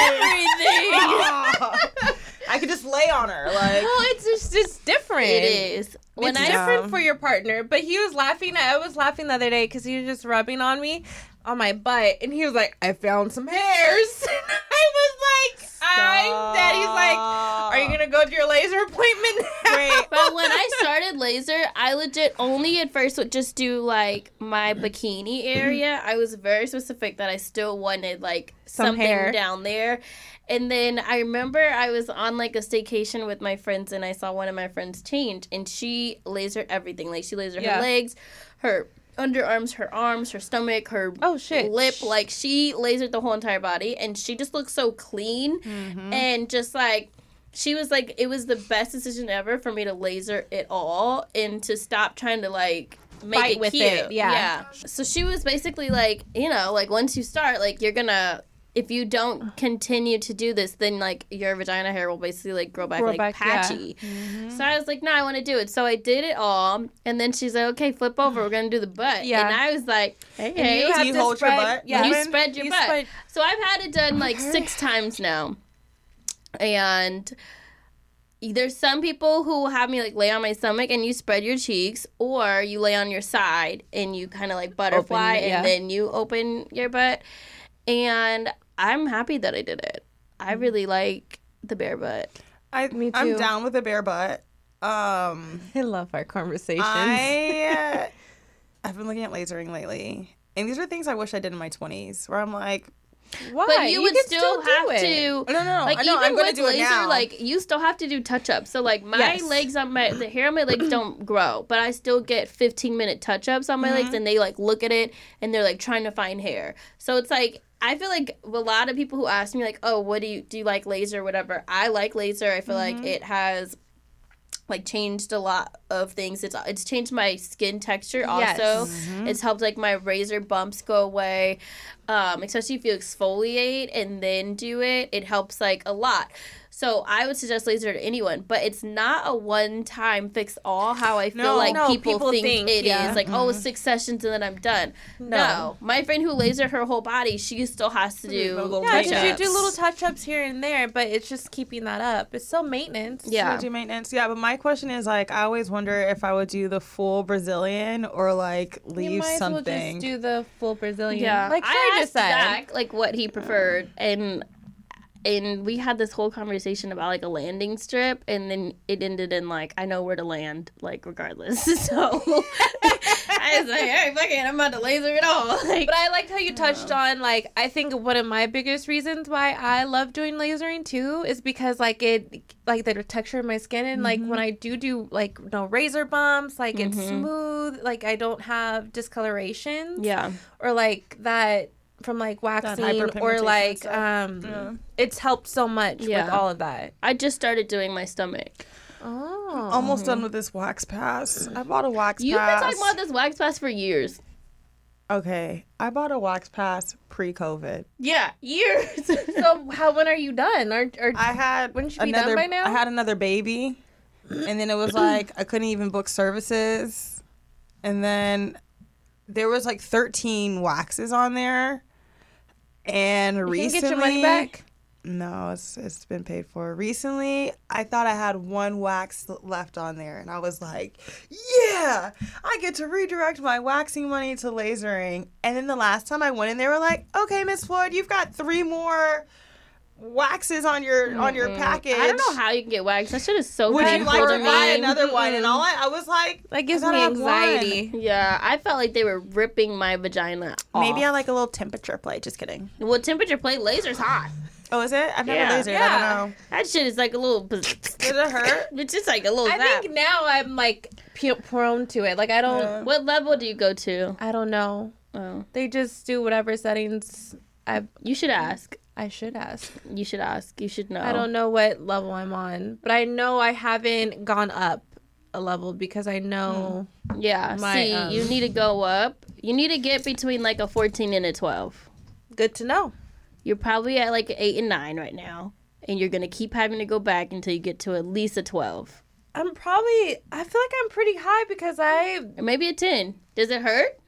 everything. I could just lay on her, like. well, it's just it's different. It is. When It's I different for your partner, but he was laughing. I was laughing the other day because he was just rubbing on me, on my butt, and he was like, "I found some hairs." And I was like, "I'm dead." He's like, "Are you gonna go to your laser appointment now?" Wait, But when I started laser, I legit only at first would just do like my bikini area. I was very specific that I still wanted like Some something hair. down there. And then I remember I was on like a staycation with my friends and I saw one of my friends change and she lasered everything. Like she lasered Yeah. her legs, her underarms, her arms, her stomach, her Oh, shit. lip. Like she lasered the whole entire body and she just looked so clean and just like she was like, it was the best decision ever for me to laser it all and to stop trying to like make Fight it with cute. it, yeah. So she was basically like, you know, like once you start, like you're gonna, if you don't continue to do this, then like your vagina hair will basically like grow back Grow like back, yeah. patchy. So I was like, no, I want to do it. So I did it all, and then she's like, okay, flip over, we're gonna do the butt. Yeah. And I was like, hey, And hey. you have you to hold your spread, butt Yeah, You open? spread your You butt. spread- So I've had it done like six times now. And there's some people who have me like lay on my stomach and you spread your cheeks, or you lay on your side and you kind of like butterfly Open, yeah. and then you open your butt. And I'm happy that I did it. I really like the bare butt. I, Me I'm too. down with the bare butt. Um, I love our conversations. I, I've been looking at lasering lately. And these are things I wish I did in my twenties, where I'm like, Why? But you, would can still, do have it. to. no, no, no. Like I know, even I'm going with to do it laser, now. like you still have to do touch ups. So like my Yes. legs on my the hair on my legs don't grow, but I still get fifteen minute touch ups on my Mm-hmm. legs, and they like look at it and they're like trying to find hair. So it's like I feel like a lot of people who ask me like, oh, what do you do? You like laser or whatever? I like laser. I feel Mm-hmm. like it has like changed a lot of things. It's it's changed my skin texture also. Yes. It's helped like my razor bumps go away. Um, especially if you exfoliate and then do it, it helps like a lot. So I would suggest laser to anyone, but it's not a one-time fix-all. How I feel No. like No, people, people think, think, it is yeah. like, oh, six sessions and then I'm done. No. No. my friend who lasered her whole body, she still has to do A little Yeah, touch-ups. because you do little touch ups here and there, but it's just keeping that up. It's still maintenance. Yeah. do maintenance. Yeah, but my question is like, I always wonder if I would do the full Brazilian or like leave You might something. as well just do the full Brazilian. Yeah, like I Shay asked just said. Zach like what he preferred, and and we had this whole conversation about like a landing strip, and then it ended in like I know where to land, like regardless. So I was like, all right, fuck it, I'm about to laser it all. Like, But I liked how you touched on, like, I think one of my biggest reasons why I love doing lasering too is because, like, it, like, the texture of my skin. And, like, when I do do, like, no razor bumps, like, it's smooth. Like, I don't have discolorations. yeah, Or, like, that from, like, waxing. hyperpigmentation Or, and like, stuff. um, Yeah. it's helped so much Yeah. with all of that. I just started doing my stomach. Oh. Almost done with this wax pass. I bought a wax You've pass. been talking about this wax pass for years. Okay, I bought a wax pass pre-COVID. Yeah, years. So, how, when are you done? Or, or I had Wouldn't you be done another. by now? I had another baby, and then it was like I couldn't even book services, and then there was like thirteen waxes on there, and you can recently, get your money back? no, it's it's been paid for. Recently, I thought I had one wax left on there, and I was like, yeah, I get to redirect my waxing money to lasering. And then the last time I went in, they were like, okay, Miss Floyd, you've got three more waxes on your on your package. I don't know how you can get waxed. That shit is so Would you painful like to to buy me. another one? And all I, I was like, That gives I me gotta have one. anxiety. Yeah, I felt like they were ripping my vagina off. Maybe I like a little temperature play. Just kidding. Well, temperature plate laser's hot. Oh, is it? I've never Yeah. lasered. Yeah. I don't know. That shit is like a little. Does it hurt? It's just like a little I zap. think now I'm like p- prone to it. Like I don't, Yeah. What level do you go to? I don't know. Oh, They just do whatever settings I you should ask. I should ask. You should ask. You should know. I don't know what level I'm on, but I know I haven't gone up a level because I know. Yeah. My, See, um, you need to go up. You need to get between like a fourteen and a twelve. Good to know. You're probably at like an eight and nine right now, and you're gonna keep having to go back until you get to at least a twelve, I'm probably. I feel like I'm pretty high because I. or maybe a ten. Does it hurt?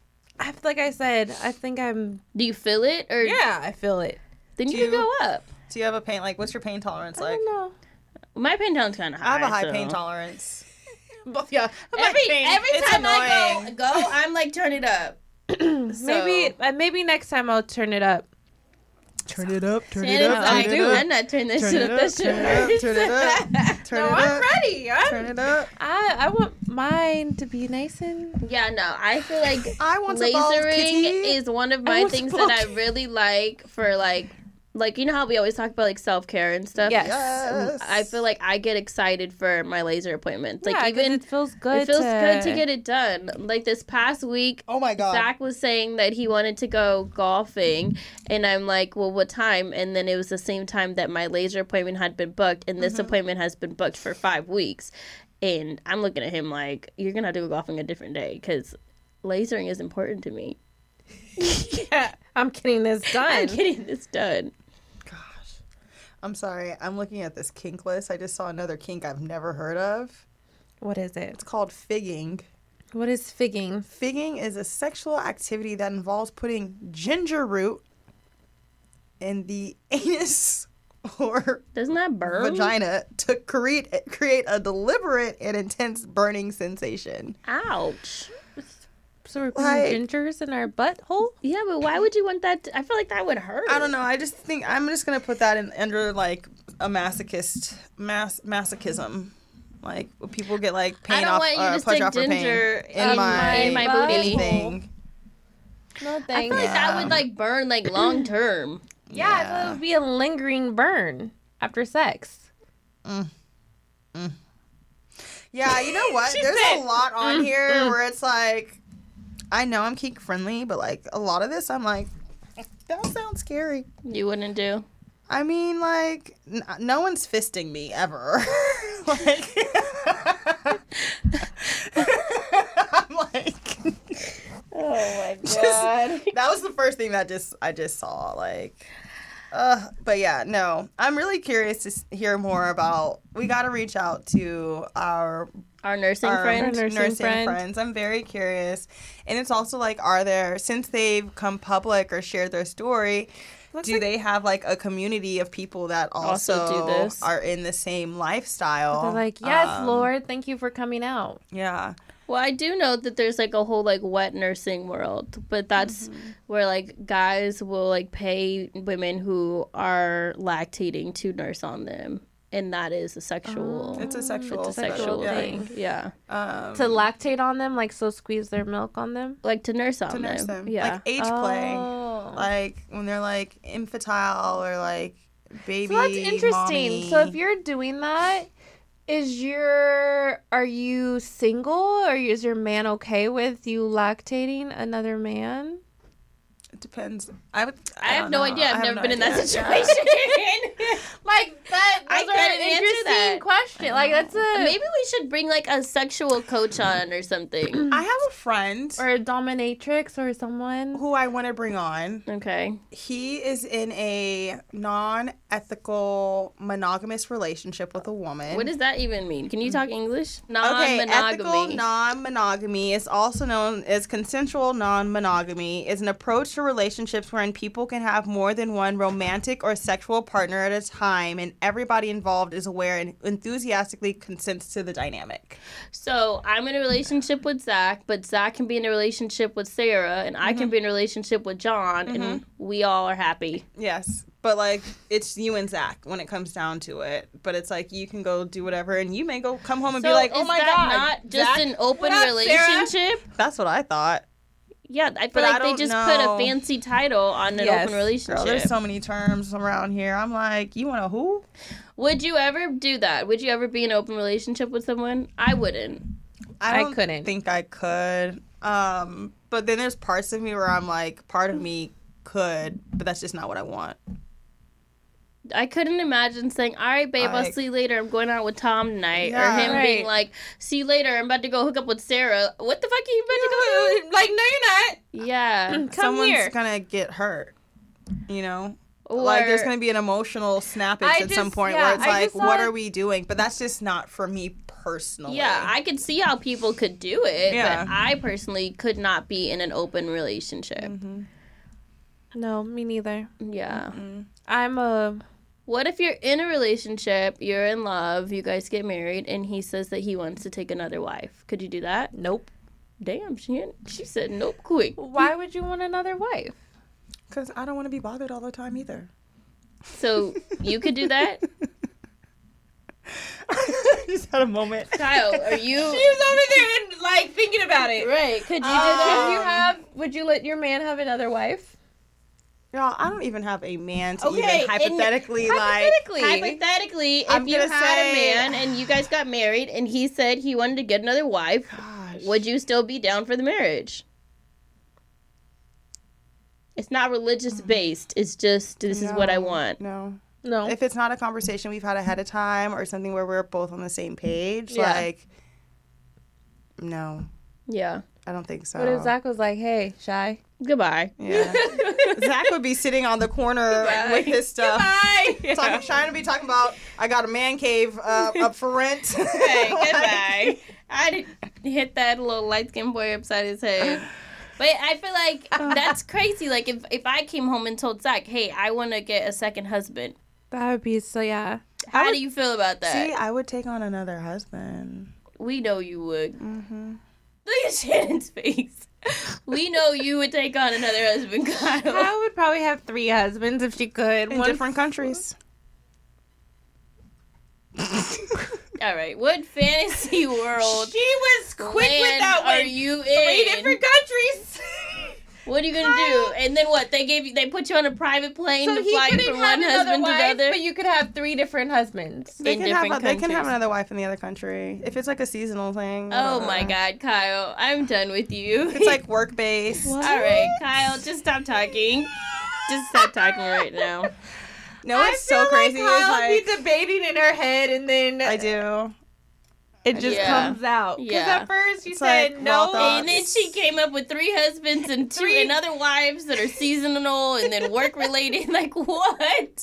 I feel like I said. I think I'm. Do you feel it, or Yeah, I feel it. then you Do can you- go up. Do you have a pain? Like, what's your pain tolerance I like? don't know. My pain tolerance kind of high. I have a high so- pain tolerance. Yeah. Every every It's time I annoying. go, go, I'm like turn it up. Maybe. Uh, maybe next time I'll turn it up. Turn it up. Turn Shannon's like, do. I'm not turning this Turn shit it up. up. That shit Turn it up. hurts. Turn it up. Turn No, it I'm up. ready. I'm, Turn it up. I I want mine to be nice and. Yeah, no, I feel like I want a bald lasering kitty. is one of I my want things some that I really like for like, like you know how we always talk about like self care and stuff. Yes. Yes. I feel like I get excited for my laser appointments. Like Yeah, 'cause even it feels good. it feels to... good to get it done. Like this past week, Oh my god. Zach was saying that he wanted to go golfing, and I'm like, well, what time? And then it was the same time that my laser appointment had been booked, and this appointment has been booked for five weeks. And I'm looking at him like, you're gonna have to go golfing a different day because lasering is important to me. Yeah, I'm getting this done. I'm getting this done. Gosh. I'm sorry. I'm looking at this kink list. I just saw another kink I've never heard of. What is it? It's called figging. What is figging? Figging is a sexual activity that involves putting ginger root in the anus or Doesn't that burn? vagina to create create a deliberate and intense burning sensation. Ouch. So we're putting Like- gingers in our butthole? Yeah, but why would you want that? To, I feel like that would hurt. I don't know. I just think I'm just gonna put that in under like a masochist mas masochism. Like people get like pain I don't off want you or to pleasure stick off for ginger pain in my, in my booty. anything. No I thanks. feel like that Yeah. would like burn like long term. Yeah, I thought it would be a lingering burn after sex. Yeah, you know what? There's a lot on here where it's like, I know I'm kink friendly, but like a lot of this, I'm like, that sounds scary. You wouldn't do. I mean, like, n- no one's fisting me ever. Like, I'm like, Oh my just, that was the first thing that just I just saw. Like, uh, but yeah, no, I'm really curious to s- hear more about. We got to reach out to our Our nursing our friend. nursing nursing friend. friends. I'm very curious, and it's also like, are there since they've come public or shared their story? Do they have like a community of people that also, Also do this? are in the same lifestyle? They're like, yes, Um, Lord, thank you for coming out. Yeah. Well, I do know that there's like a whole like wet nursing world, but that's where like guys will like pay women who are lactating to nurse on them, and that is a sexual. It's a sexual, It's a sexual yeah. thing. Yeah, Um, To lactate on them, like so squeeze their milk on them. like to nurse on to nurse them. them. Yeah. Like age play. Oh. Like when they're like infantile or like baby. So that's interesting. mommy. So if you're doing that, is your are you single or is your man okay with you lactating another man? It depends. I would. I, have don't no know. idea. I've I have never no been in that idea. situation. Like that. I Those are couldn't an answer interesting that. question. Like that's a Maybe we should bring like a sexual coach on or something. I have a friend or a dominatrix or someone. who I want to bring on. Okay. He is in a non-ethical monogamous relationship with a woman. What does that even mean? Can you talk English? Okay, ethical Non-monogamy. non-monogamy is also known as consensual non-monogamy. Is an approach to relationships wherein people can have more than one romantic or sexual partner at a time, and everybody involved is aware and enthusiastically consents to the dynamic. So I'm in a relationship with Zach, but Zach can be in a relationship with Sarah, and I can be in a relationship with John, and we all are happy. Yes, but like it's you and Zach when it comes down to it. But it's like you can go do whatever, and you may go come home and So be like, "Oh is my that god, not just Zach?" an open What up, Sarah? relationship? That's what I thought. Yeah, I feel But I like they don't just know. put a fancy title on an Yes. open relationship. Girl, there's so many terms around here. I'm like, you want a who? Would you ever do that? Would you ever be in an open relationship with someone? I wouldn't. I don't couldn't. think I could. Um, but then there's parts of me where I'm like, part of me could, but that's just not what I want. I couldn't imagine saying, all right, babe, I'll Like- see you later. I'm going out with Tom tonight. Yeah. or him Right. being like, see you later. I'm about to go hook up with Sarah. What the fuck are you about to go Like no, you're do? Yeah. not. Come Someone's here. gonna get hurt. You know? Or, Like there's gonna be an emotional snappage I at some just- point yeah, where it's I like, just saw what it- are we doing? But that's just not for me personally. yeah, I could see how people could do it, Yeah. but I personally could not be in an open relationship. No, me neither. Yeah. I'm a. What if you're in a relationship, you're in love, you guys get married, and he says that he wants to take another wife? Could you do that? Nope. Damn, she she said nope quick. Why would you want another wife? Because I don't want to be bothered all the time either. So you could do that? I just had a moment. Kyle, are you... She was over there and like thinking about it. Right, could you do Would that? you have? Would you let your man have another wife? Y'all, I don't even have a man to Okay, even hypothetically and- like. Hypothetically. Hypothetically, if I'm you gonna had say- a man and you guys got married and he said he wanted to get another wife, Gosh. would you still be down for the marriage? It's not religious based. It's just, this is what I No, want. No. No. If it's not a conversation we've had ahead of time or something where we're both on the same page, Yeah. like, no, Yeah. I don't think so. What if Zach was like, "Hey, shy"? Goodbye. Yeah. Zach would be sitting on the corner with his stuff. Talking, trying to be talking about, I got a man cave uh, up for rent. Hey, goodbye. I'd hit that little light skinned boy upside his head. But I feel like that's crazy. Like, if, if I came home and told Zach, hey, I want to get a second husband, That would be so, yeah. How would, do you feel about that? See, I would take on another husband. We know you would. Mm-hmm. Look at Shannon's face. We know you would take on another husband, Kyle. I would probably have three husbands if she could. In One different countries. All right, what fantasy world? She was quick with land that one. Are you in? Three different countries. What are you gonna do? And then what? They gave you. They put you on a private plane So to he fly you couldn't from have one another husband wife, to the other. but you could have three different husbands. They in can different have a, they can have countries. another wife in the other country if it's like a seasonal thing. I Oh don't my know. God, Kyle! I'm done with you. It's like work based. All right, Kyle, just stop talking. Just stop talking right now. No, I it's feel so crazy. Like Kyle it's be debating in her head, and then like I do. it just Yeah. comes out. Because Yeah. at first you It's said like no, raw thoughts. And then she came up with three husbands and two Three- and other wives that are seasonal and then work related. Like what?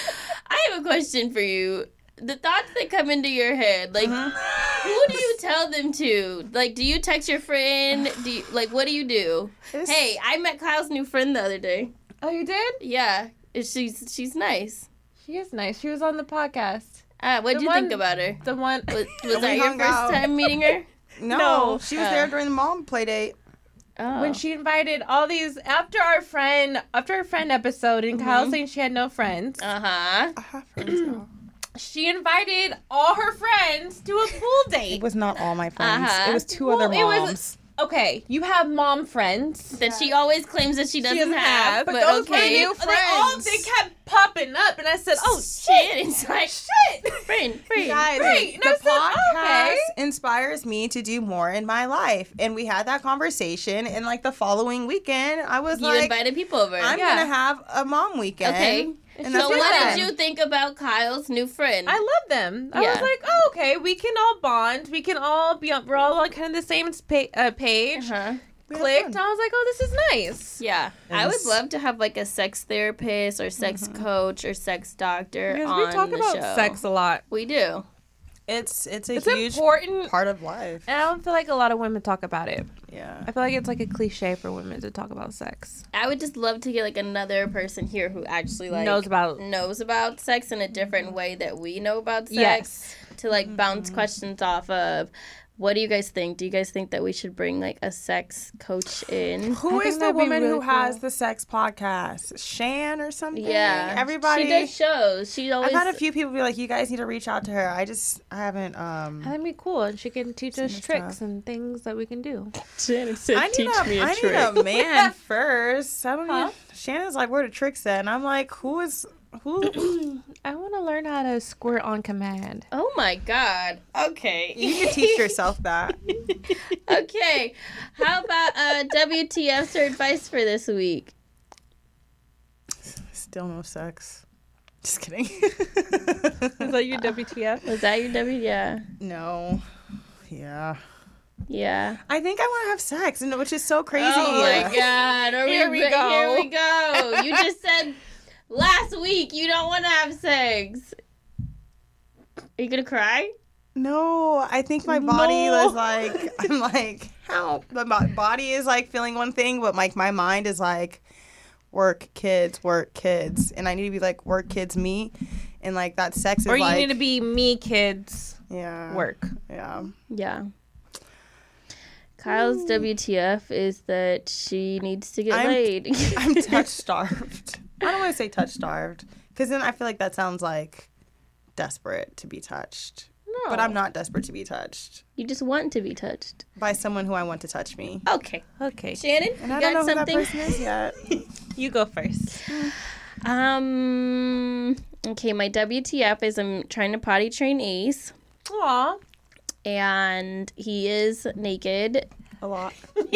I have a question for you. The thoughts that come into your head, like who do you tell them to? Like, do you text your friend? Do you, like what do you do? It's- Hey, I met Kyle's new friend the other day. Oh, you did? Yeah, she's she's nice. She is nice. She was on the podcast. Ah, what'd The you one- think about her? The one. Was, was We that your hung first out. time meeting her? No, No. she was Uh. there during the mom play date. Oh. When she invited all these after our friend after our friend episode and Kyle Mm-hmm. saying she had no friends, Uh huh. I have friends now. she invited all her friends to a pool It date. was not all my friends. Uh-huh. It was two Well, other it was- moms. Okay, you have mom friends. That she always claims that she doesn't, doesn't have, have, but, but those were okay. new They all they kept popping up, and I said, "Oh shit! It's like shit!" friend, friend. Guys, Right, and the I said, podcast okay. inspires me to do more in my life. And we had that conversation. And like the following weekend, I was You like, invited people over. I'm Yeah. going to have a mom weekend. Okay. And So that's what fun. did you think about Kyle's new friend? I love them. I Yeah. was like, "Oh, okay, we can all bond. We can all be on. We're all on kind of the same spa- uh, page." uh-huh. We had Clicked. fun. I was like, "Oh, this is nice." Yeah, And I would s- love to have like a sex therapist or sex coach or sex doctor Because on we talk the about show. sex a lot. We do. It's, it's a It's huge important, part of life. and I don't feel like a lot of women talk about it. Yeah. I feel like it's like a cliche for women to talk about sex. I would just love to get like another person here who actually like Knows about- knows about sex in a different way that we know about sex. Yes. To like bounce questions off of. What do you guys think? Do you guys think that we should bring like a sex coach in? Who I is think the that'd be woman really who has cool. the sex podcast? Shan or something? Yeah, Everybody. She does shows. She always. I've had a few people be like, you guys need to reach out to her. I just, I haven't, um. That'd be cool, and she can teach us Some tricks stuff. and things that we can do. Shannon said, I need, a, I need a man first. I don't Huh? know. Shannon's like, where the tricks at? And I'm like, who is, who? I want to learn how to squirt on command. Oh my God. Okay. You can teach yourself that. Okay. How about uh, W T F's or advice for this week? Still no sex. Just kidding. Is that your W T F? Was that your W? Yeah. No. Yeah. Yeah. I think I want to have sex, and which is so crazy. Oh my God. Are Here we re- go. Here we go. You just said last week you don't want to have sex. Are you going to cry? No, I think my body No. was like, I'm like, help. My bo- body is like feeling one thing, but like my mind is like, work, kids, work, kids. And I need to be like, work, kids, me. And like that sex is Or you like, need to be me, kids, yeah. work. Yeah. Yeah. Kyle's W T F is that she needs to get I'm- laid. I'm touch starved. I don't want to say touch starved because then I feel like that sounds like desperate to be touched. No. But I'm not desperate to be touched You just want to be touched. by someone who I want to touch me. Okay. Okay. Shannon, And you I got don't know something? who that person is yet. You go first. Um. Okay, my W T F is I'm trying to potty train Ace, Aw. and he is naked A lot.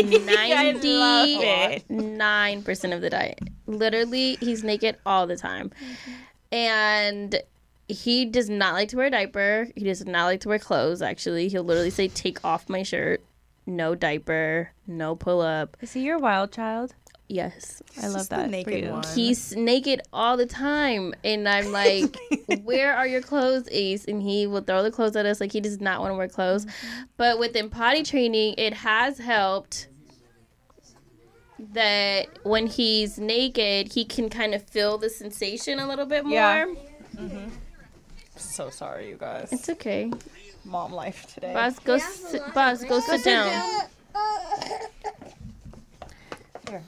ninety-nine percent of the time. Literally, he's naked all the time. And he does not like to wear a diaper. He does not like to wear clothes, actually. He'll literally say, take off my shirt. No diaper. No pull-up. Is he your wild child? Yes. I love Just the that. naked for you. one. He's naked all the time. And I'm like, where are your clothes, Ace? And he will throw the clothes at us. Like, he does not want to wear clothes. But within potty training, it has helped that when he's naked, he can kind of feel the sensation a little bit more. Yeah. So sorry, you guys. It's okay. Mom life today. Boss, go, si- boss, go sit down. Here.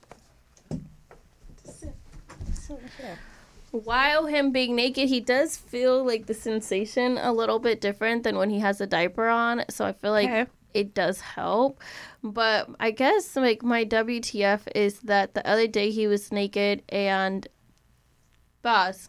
Sit. Sit here. While him being naked, he does feel like the sensation a little bit different than when he has a diaper on. So I feel like Okay. it does help. But I guess like my W T F is that the other day he was naked and boss.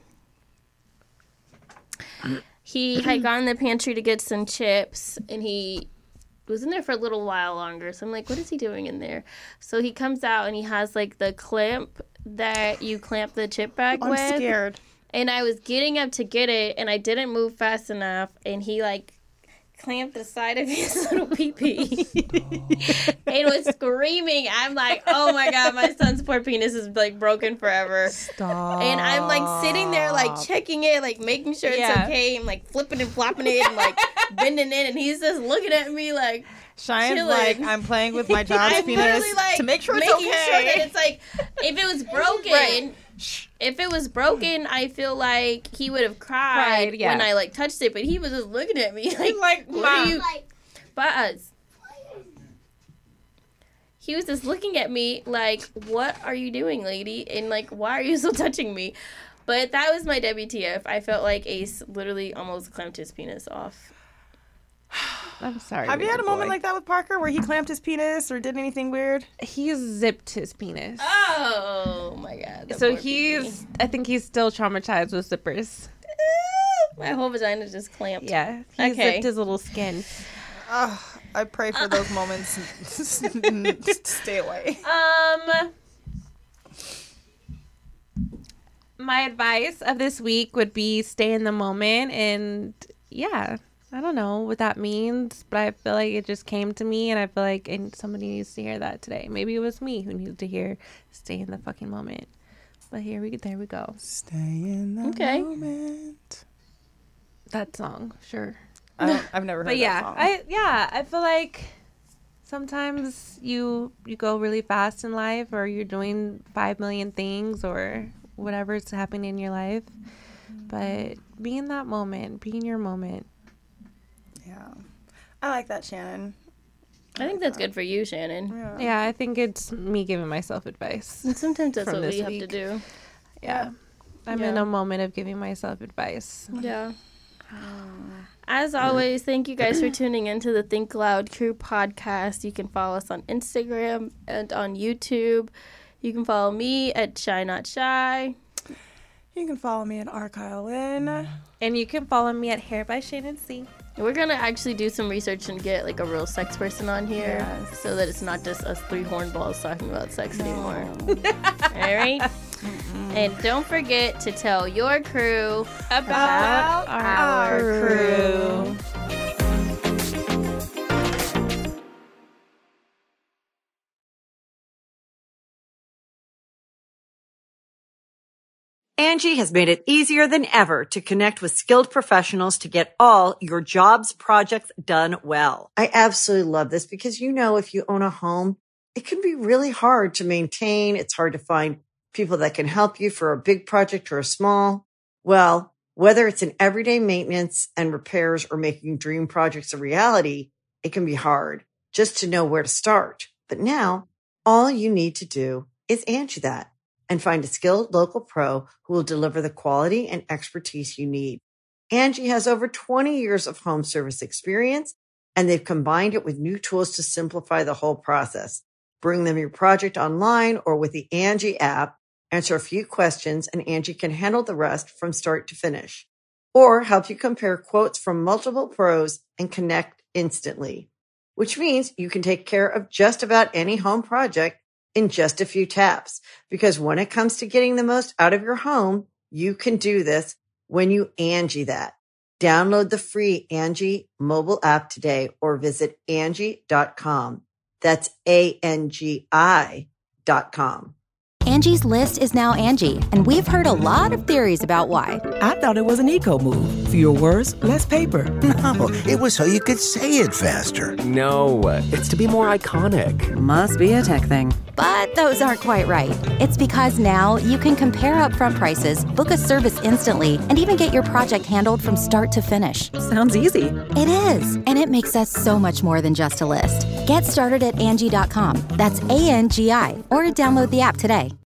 He had gone in the pantry to get some chips and he was in there for a little while longer. So I'm like, what is he doing in there? So he comes out and he has like the clamp that you clamp the chip bag I'm with. scared. And I was getting up to get it and I didn't move fast enough and he like clamped the side of his little pee-pee and was screaming. I'm like, oh my God, my son's poor penis is like broken forever. Stop. And I'm like sitting there like checking it, like making sure it's Yeah. okay. I'm like flipping and flopping it and like bending it and he's just looking at me like Cheyenne's chilling. like, I'm playing with my job's I'm penis literally like to make sure it's making okay. sure that it's like if it was broken if it was broken, I feel like he would have cried, Cried, yeah. when I like touched it, but he was just looking at me like, like, what Mom. are you Buzz? He was just looking at me like, what are you doing, lady? And like, why are you still touching me? But that was my W T F. I felt like Ace literally almost clamped his penis off. I'm sorry. Have you had a baby moment boy. like that with Parker where he clamped his penis or did anything weird? He zipped his penis. Oh my God. the so poor he's, baby. I think he's still traumatized with zippers. My whole vagina just clamped. Yeah, he Okay. zipped his little skin. Ugh, I pray for those moments. Just stay away. Um, my advice of this week would be stay in the moment, and yeah, I don't know what that means, but I feel like it just came to me, and I feel like and somebody needs to hear that today. Maybe it was me who needed to hear stay in the fucking moment. But here we there we go. Stay in the Okay. moment. That song, sure. I don't, I've never heard But yeah, that song. I yeah, I feel like sometimes you you go really fast in life, or you're doing five million things, or whatever's happening in your life. But be in that moment, be in your moment. Yeah. I like that, Shannon. I think that's good for you, Shannon. Yeah. Yeah, I think it's me giving myself advice. And sometimes that's From what this we have to week. do. Yeah, I'm in Yeah. a moment of giving myself advice. Yeah. As always, thank you guys for tuning into the Think Loud Crew podcast. You can follow us on Instagram and on YouTube. You can follow me at Shy Not Shy. You can follow me at Arkyle And you can follow me at Hair by Shannon C. We're gonna actually do some research and get like a real sex person on here, Yes. so that it's not just us three hornballs talking about sex anymore. All right. And don't forget to tell your crew About, our crew. Angie has made it easier than ever to connect with skilled professionals to get all your jobs projects done well. I absolutely love this because, you know, if you own a home, it can be really hard to maintain. It's hard to find people that can help you for a big project or a small. Well, whether it's in everyday maintenance and repairs or making dream projects a reality, it can be hard just to know where to start. But now all you need to do is Angie that and find a skilled local pro who will deliver the quality and expertise you need. Angie has over twenty years of home service experience, and they've combined it with new tools to simplify the whole process. Bring them your project online or with the Angie app, answer a few questions, and Angie can handle the rest from start to finish. Or help you compare quotes from multiple pros and connect instantly, which means you can take care of just about any home project in just a few taps. Because when it comes to getting the most out of your home, you can do this when you Angie that. Download the free Angie mobile app today or visit Angie dot com. That's A N G I dot com. Angie's List is now Angie, and we've heard a lot of theories about why. I thought it was an eco move. Fewer words, less paper. No, it was so you could say it faster. No, it's to be more iconic. Must be a tech thing. But those aren't quite right. It's because now you can compare upfront prices, book a service instantly, and even get your project handled from start to finish. Sounds easy. It is, and it makes us so much more than just a list. Get started at Angie dot com. That's A N G I, or download the app today.